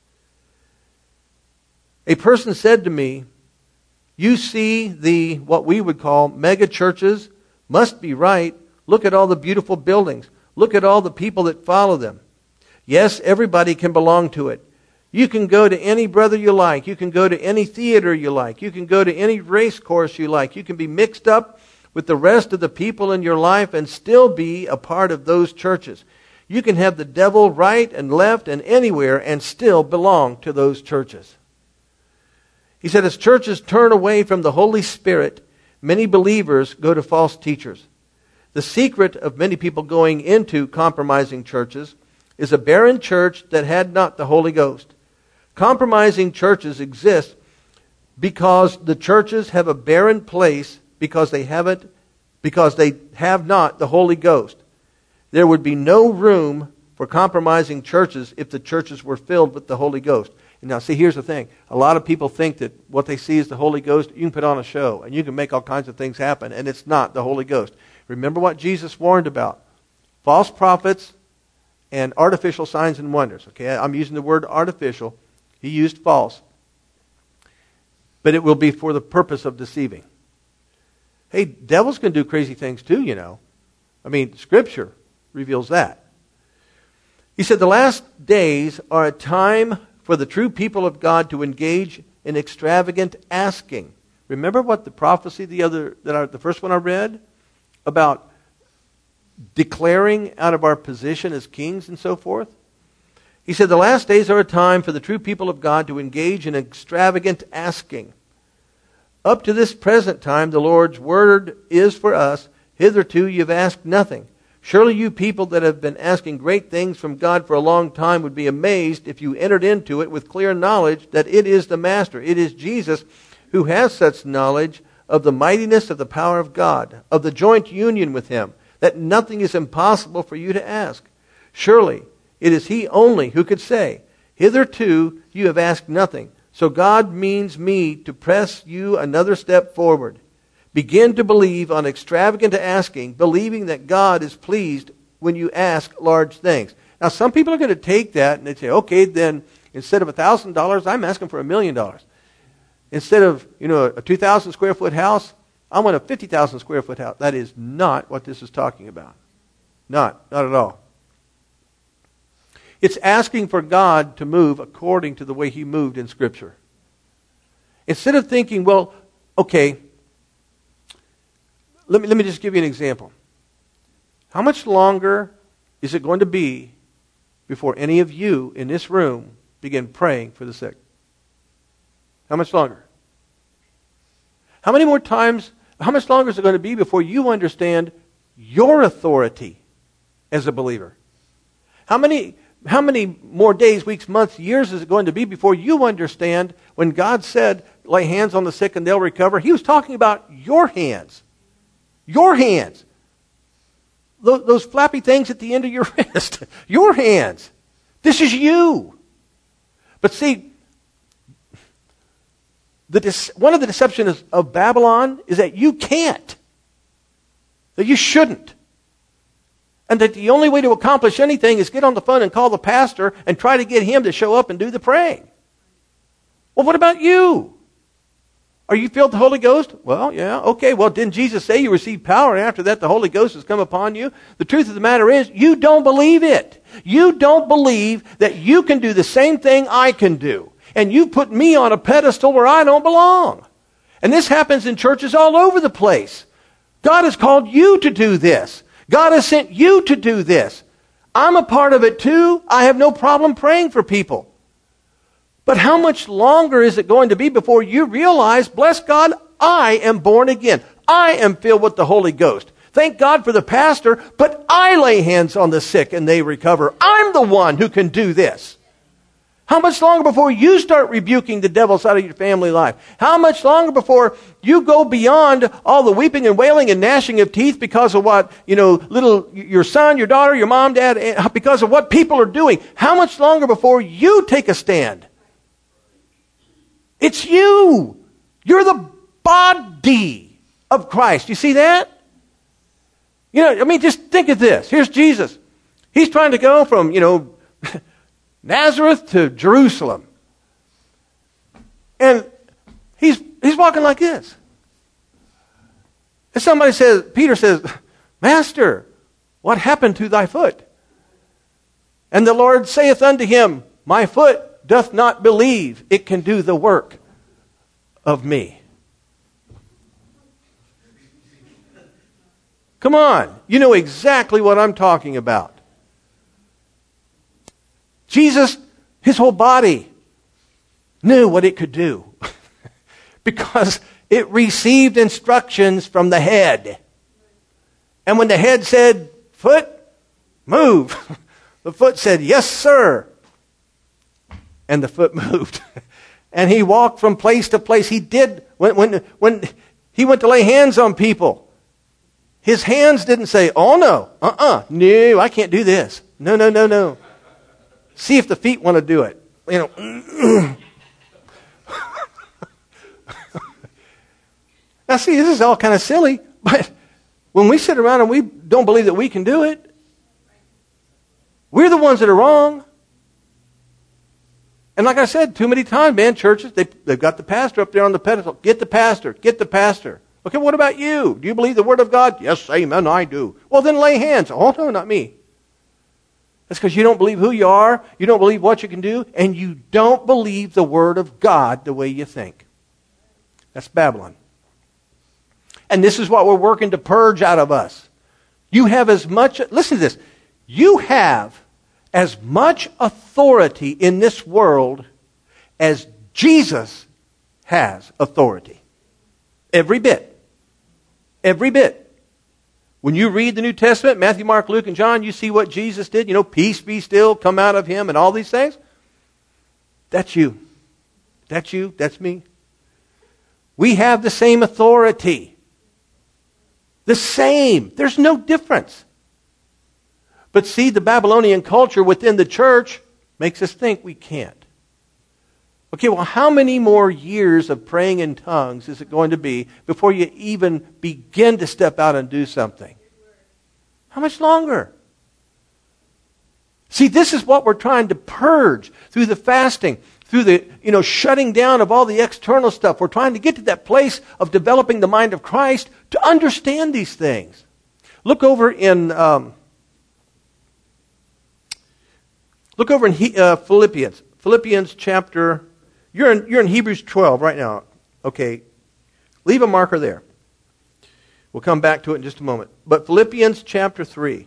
A person said to me, you see the, what we would call mega churches, must be right. Look at all the beautiful buildings. Look at all the people that follow them. Yes, everybody can belong to it. You can go to any brother you like. You can go to any theater you like. You can go to any race course you like. You can be mixed up with the rest of the people in your life and still be a part of those churches. You can have the devil right and left and anywhere and still belong to those churches. He said, as churches turn away from the Holy Spirit, many believers go to false teachers. The secret of many people going into compromising churches is a barren church that had not the Holy Ghost. Compromising churches exist because the churches have a barren place because they haven't, because they have not the Holy Ghost. There would be no room for compromising churches if the churches were filled with the Holy Ghost. And now, see, here's the thing. A lot of people think that what they see is the Holy Ghost. You can put on a show, and you can make all kinds of things happen, and it's not the Holy Ghost. Remember what Jesus warned about. False prophets and artificial signs and wonders. Okay, I'm using the word artificial. He used false. But it will be for the purpose of deceiving. Hey, devils can do crazy things too, you know. I mean, Scripture reveals that. He said the last days are a time for the true people of God to engage in extravagant asking. Remember what the prophecy, the other, that I, the first one I read, about declaring out of our position as kings and so forth? He said the last days are a time for the true people of God to engage in extravagant asking. Up to this present time, the Lord's word is for us, Hitherto you have asked nothing. Surely you people that have been asking great things from God for a long time would be amazed if you entered into it with clear knowledge that it is the Master. It is Jesus who has such knowledge of the mightiness of the power of God, of the joint union with Him, that nothing is impossible for you to ask. Surely it is He only who could say, hitherto you have asked nothing. So God means me to press you another step forward. Begin to believe on extravagant asking, believing that God is pleased when you ask large things. Now, some people are going to take that and they say, okay, then instead of a thousand dollars, I'm asking for a million dollars. Instead of, you know, a two thousand square foot house, I want a fifty thousand square foot house. That is not what this is talking about. Not, not at all. It's asking for God to move according to the way He moved in Scripture. Instead of thinking, well, okay, let me, let me just give you an example. How much longer is it going to be before any of you in this room begin praying for the sick? How much longer? How many more times, how much longer is it going to be before you understand your authority as a believer? How many, how many more days, weeks, months, years is it going to be before you understand when God said, lay hands on the sick and they'll recover? He was talking about your hands. Your hands. Those, those flappy things at the end of your wrist. Your hands. This is you. But see, the, one of the deceptions of Babylon is that you can't. That you shouldn't. And that the only way to accomplish anything is get on the phone and call the pastor and try to get him to show up and do the praying. Well, what about you? Are you filled with the Holy Ghost? Well, yeah, okay. Well, didn't Jesus say you receive power and after that the Holy Ghost has come upon you? The truth of the matter is, you don't believe it. You don't believe that you can do the same thing I can do. And you put me on a pedestal where I don't belong. And this happens in churches all over the place. God has called you to do this. God has sent you to do this. I'm a part of it too. I have no problem praying for people. But how much longer is it going to be before you realize, bless God, I am born again. I am filled with the Holy Ghost. Thank God for the pastor, but I lay hands on the sick and they recover. I'm the one who can do this. How much longer before you start rebuking the devils out of your family life? How much longer before you go beyond all the weeping and wailing and gnashing of teeth because of what, you know, little, your son, your daughter, your mom, dad, because of what people are doing? How much longer before you take a stand? It's you. You're the body of Christ. You see that? You know, I mean, just think of this. Here's Jesus. He's trying to go from, you know, Nazareth to Jerusalem. And he's he's walking like this. And somebody says, Peter says, Master, what happened to thy foot? And the Lord saith unto him, my foot doth not believe it can do the work of me. Come on. You know exactly what I'm talking about. Jesus, his whole body, knew what it could do because it received instructions from the head. And when the head said, foot, move, the foot said, yes, sir. And the foot moved. And he walked from place to place. He did, when, when, when he went to lay hands on people, his hands didn't say, oh no, uh-uh, no, I can't do this. No, no, no, no. See if the feet want to do it. You know. Now see, this is all kind of silly, but when we sit around and we don't believe that we can do it, we're the ones that are wrong. And like I said, too many times, man, churches, they, they've got the pastor up there on the pedestal. Get the pastor. Get the pastor. Okay, what about you? Do you believe the Word of God? Yes, amen, I do. Well, then lay hands. Oh, no, not me. That's because you don't believe who you are, you don't believe what you can do, and you don't believe the Word of God the way you think. That's Babylon. And this is what we're working to purge out of us. You have as much, listen to this, you have as much authority in this world as Jesus has authority. Every bit. Every bit. When you read the New Testament, Matthew, Mark, Luke, and John, you see what Jesus did. You know, peace be still, come out of him, and all these things. That's you. That's you. That's me. We have the same authority. The same. There's no difference. But see, the Babylonian culture within the church makes us think we can't. Okay, well, how many more years of praying in tongues is it going to be before you even begin to step out and do something? How much longer? See, this is what we're trying to purge through the fasting, through the, you know, shutting down of all the external stuff. We're trying to get to that place of developing the mind of Christ to understand these things. Look over in um, look over in he, uh, Philippians, Philippians chapter. You're in you're in Hebrews twelve right now. Okay, leave a marker there. We'll come back to it in just a moment. But Philippians chapter three.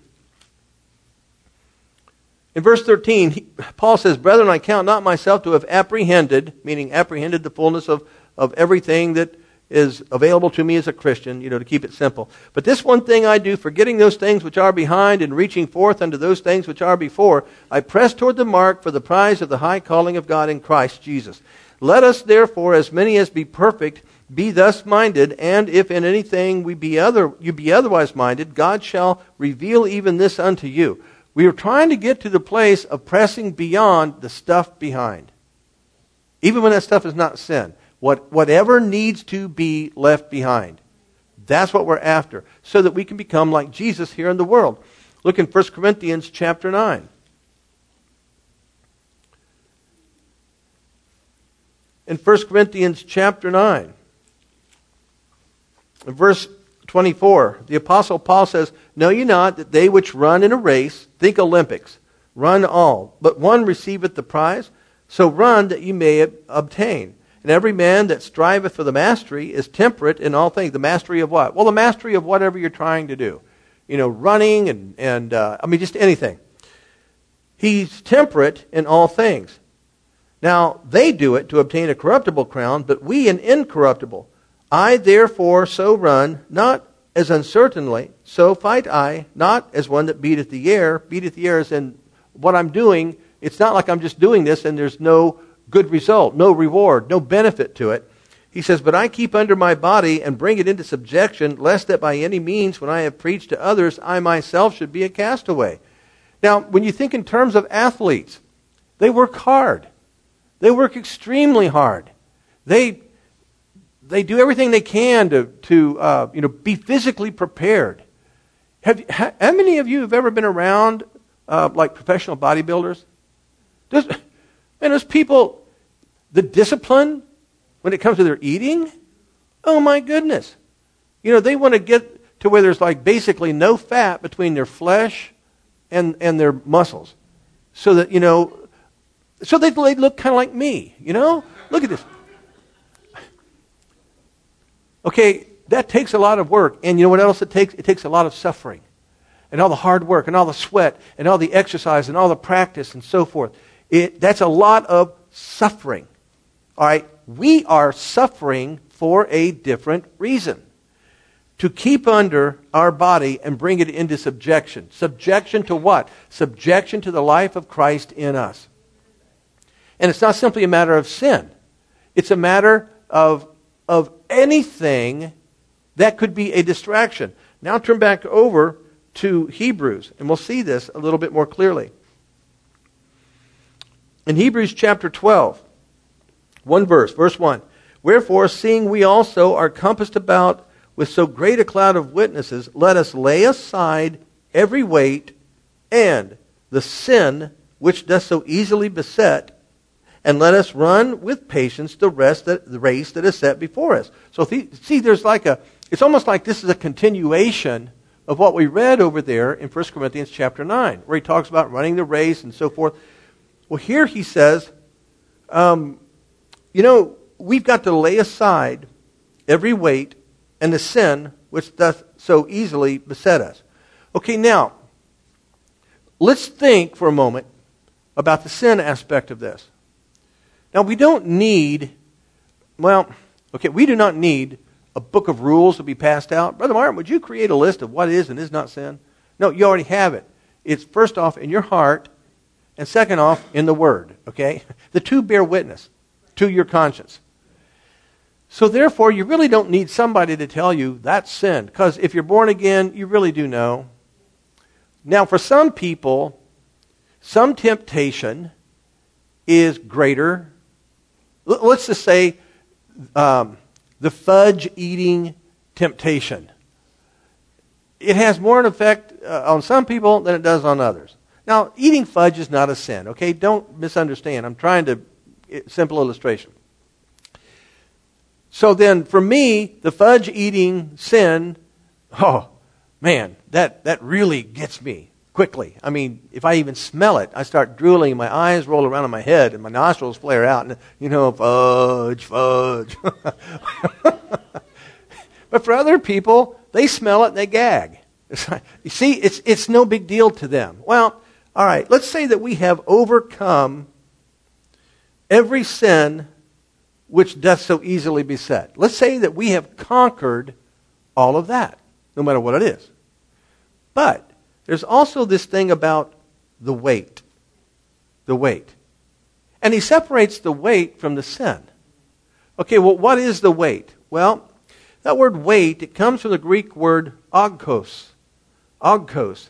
In verse thirteen, he, Paul says, "Brethren, I count not myself to have apprehended," meaning apprehended the fullness of, of everything that is available to me as a Christian, you know, to keep it simple. "But this one thing I do, forgetting those things which are behind and reaching forth unto those things which are before, I press toward the mark for the prize of the high calling of God in Christ Jesus. Let us therefore, as many as be perfect, be thus minded, and if in anything we be other, you be otherwise minded, God shall reveal even this unto you." We are trying to get to the place of pressing beyond the stuff behind. Even when that stuff is not sin. What, whatever needs to be left behind. That's what we're after. So that we can become like Jesus here in the world. Look in First Corinthians chapter nine. In First Corinthians chapter nine. Verse twenty-four, the Apostle Paul says, "Know ye not that they which run in a race," think Olympics, "run all, but one receiveth the prize? So run that ye may obtain. And every man that striveth for the mastery is temperate in all things." The mastery of what? Well, the mastery of whatever you're trying to do. You know, running and, and uh, I mean, just anything. "He's temperate in all things. Now, they do it to obtain a corruptible crown, but we an incorruptible. I therefore so run, not as uncertainly, so fight I, not as one that beateth the air." Beateth the air is in what I'm doing. It's not like I'm just doing this and there's no good result, no reward, no benefit to it. He says, "But I keep under my body and bring it into subjection, lest that by any means, when I have preached to others, I myself should be a castaway." Now, when you think in terms of athletes, they work hard. They work extremely hard. They They do everything they can to, to uh, you know, be physically prepared. Have how, how many of you have ever been around uh, like professional bodybuilders? There's, man, those people, the discipline when it comes to their eating, oh my goodness. You know, they want to get to where there's like basically no fat between their flesh and, and their muscles. So that, you know, so they, they look kind of like me, you know? Look at this. Okay, that takes a lot of work. And you know what else it takes? It takes a lot of suffering. And all the hard work, and all the sweat, and all the exercise, and all the practice, and so forth. It, that's a lot of suffering. All right? We are suffering for a different reason. To keep under our body and bring it into subjection. Subjection to what? Subjection to the life of Christ in us. And it's not simply a matter of sin. It's a matter of of anything that could be a distraction. Now turn back over to Hebrews, and we'll see this a little bit more clearly. In Hebrews chapter twelve, one verse, verse one, "Wherefore, seeing we also are compassed about with so great a cloud of witnesses, let us lay aside every weight and the sin which doth so easily beset, and let us run with patience the rest that, the race that is set before us." So the, see, there's like a, it's almost like this is a continuation of what we read over there in First Corinthians chapter nine, where he talks about running the race and so forth. Well, here he says, um, you know, we've got to lay aside every weight and the sin which doth so easily beset us. Okay, now, let's think for a moment about the sin aspect of this. Now, we don't need, well, okay, we do not need a book of rules to be passed out. Brother Martin, would you create a list of what is and is not sin? No, you already have it. It's first off in your heart, and second off in the Word, okay? The two bear witness to your conscience. So therefore, you really don't need somebody to tell you that's sin, because if you're born again, you really do know. Now, for some people, some temptation is greater. Let's just say um, the fudge-eating temptation. It has more an effect uh, on some people than it does on others. Now, eating fudge is not a sin, okay? Don't misunderstand. I'm trying to, simple illustration. So then, for me, the fudge-eating sin, oh, man, that, that really gets me quickly. I mean, if I even smell it, I start drooling, my eyes roll around in my head, and my nostrils flare out, and, you know, fudge, fudge. But for other people, they smell it and they gag. You see, it's it's no big deal to them. Well, all right, let's say that we have overcome every sin which doth so easily beset. Let's say that we have conquered all of that, no matter what it is. But there's also this thing about the weight. The weight. And he separates the weight from the sin. Okay, well, what is the weight? Well, that word weight, it comes from the Greek word ogkos. Ogkos.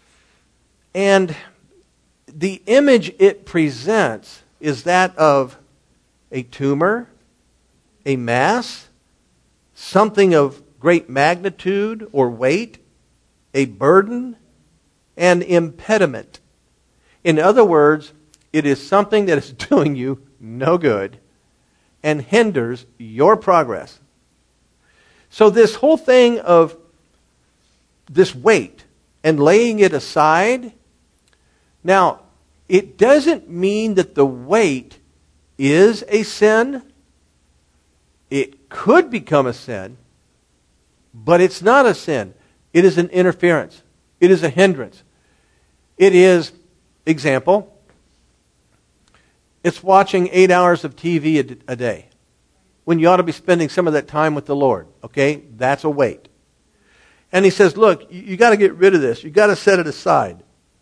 And the image it presents is that of a tumor, a mass, something of great magnitude or weight, a burden, an impediment. In other words, it is something that is doing you no good and hinders your progress. So this whole thing of this weight and laying it aside, now, it doesn't mean that the weight is a sin. It could become a sin, but it's not a sin. It is an interference. It is a hindrance. It is, example, it's watching eight hours of T V a, a day when you ought to be spending some of that time with the Lord. Okay? That's a weight. And he says, look, you, you got to get rid of this. You got to set it aside.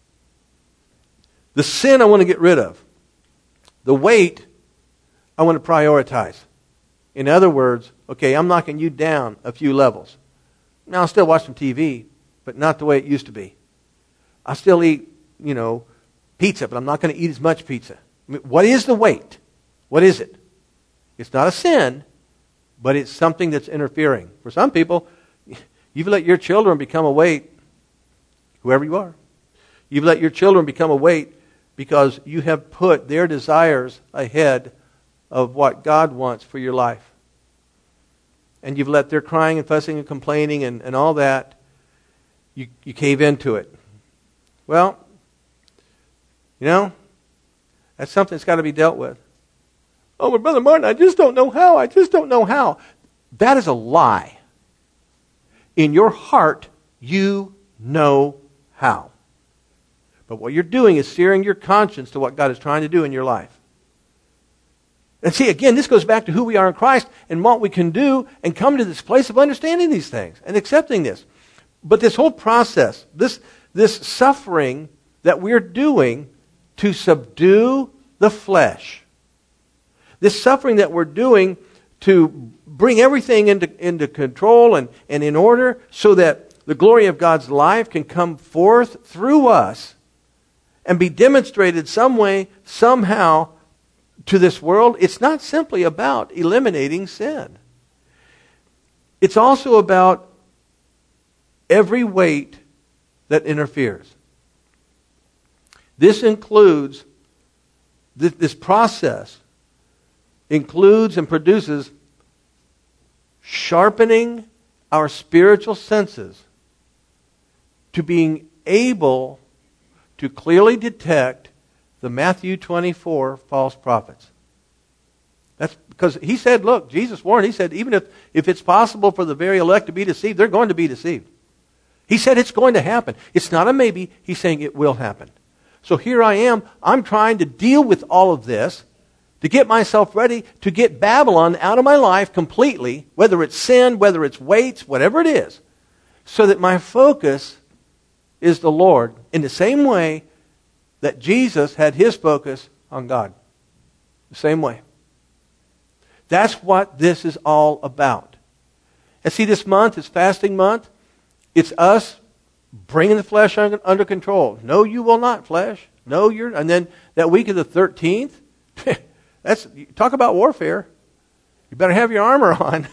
The sin I want to get rid of. The weight I want to prioritize. In other words, okay, I'm knocking you down a few levels. Now, I'll still watch some T V, but not the way it used to be. I still eat, you know, pizza, but I'm not going to eat as much pizza. I mean, what is the weight? What is it? It's not a sin, but it's something that's interfering. For some people, you've let your children become a weight, whoever you are. You've let your children become a weight because you have put their desires ahead of what God wants for your life. And you've let their crying and fussing and complaining and, and all that, you, you cave into it. Well, you know, that's something that's got to be dealt with. Oh, but Brother Martin, I just don't know how. I just don't know how. That is a lie. In your heart, you know how. But what you're doing is searing your conscience to what God is trying to do in your life. And see, again, this goes back to who we are in Christ and what we can do and come to this place of understanding these things and accepting this. But this whole process, this, this suffering that we're doing to subdue the flesh, this suffering that we're doing to bring everything into, into control and, and in order so that the glory of God's life can come forth through us and be demonstrated some way, somehow, to this world, it's not simply about eliminating sin. It's also about every weight that interferes. This includes, this, this process includes and produces sharpening our spiritual senses to being able to clearly detect the Matthew twenty-four false prophets. That's because he said, look, Jesus warned, he said, even if, if it's possible for the very elect to be deceived, they're going to be deceived. He said it's going to happen. It's not a maybe, he's saying it will happen. So here I am, I'm trying to deal with all of this to get myself ready to get Babylon out of my life completely, whether it's sin, whether it's weights, whatever it is, so that my focus is the Lord in the same way that Jesus had his focus on God. The same way. That's what this is all about. And see, this month is fasting month. It's us bringing the flesh under, under control. No, you will not, flesh. No, you're. And then that week of the thirteenth, that's talk about warfare. You better have your armor on.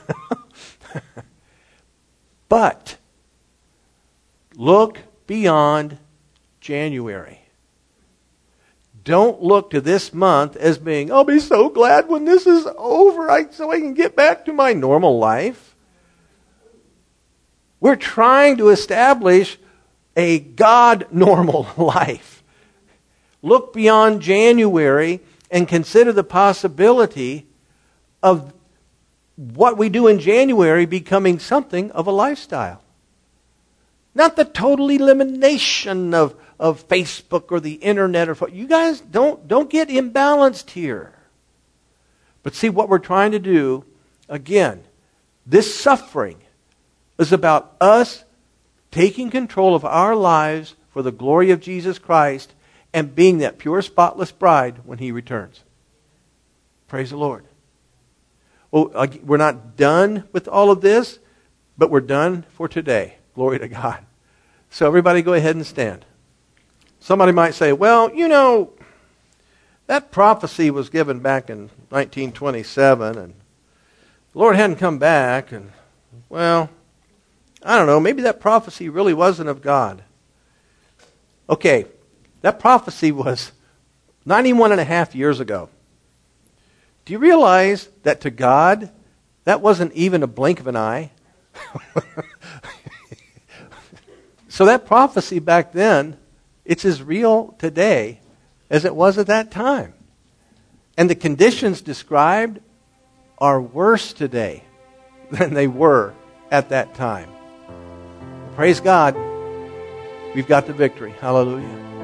But look beyond January. Don't look to this month as being, I'll be so glad when this is over I, so I can get back to my normal life. We're trying to establish a God-normal life. Look beyond January and consider the possibility of what we do in January becoming something of a lifestyle. Not the total elimination of, of Facebook or the internet. Or you guys don't, don't get imbalanced here. But see, what we're trying to do, again, this suffering is about us taking control of our lives for the glory of Jesus Christ and being that pure, spotless bride when He returns. Praise the Lord. Well, we're not done with all of this, but we're done for today. Glory to God. So everybody go ahead and stand. Somebody might say, well, you know, that prophecy was given back in nineteen twenty-seven, and the Lord hadn't come back, and, well, I don't know, maybe that prophecy really wasn't of God. Okay, that prophecy was ninety-one and a half years ago. Do you realize that to God, that wasn't even a blink of an eye? So that prophecy back then, it's as real today as it was at that time. And the conditions described are worse today than they were at that time. Praise God, we've got the victory. Hallelujah.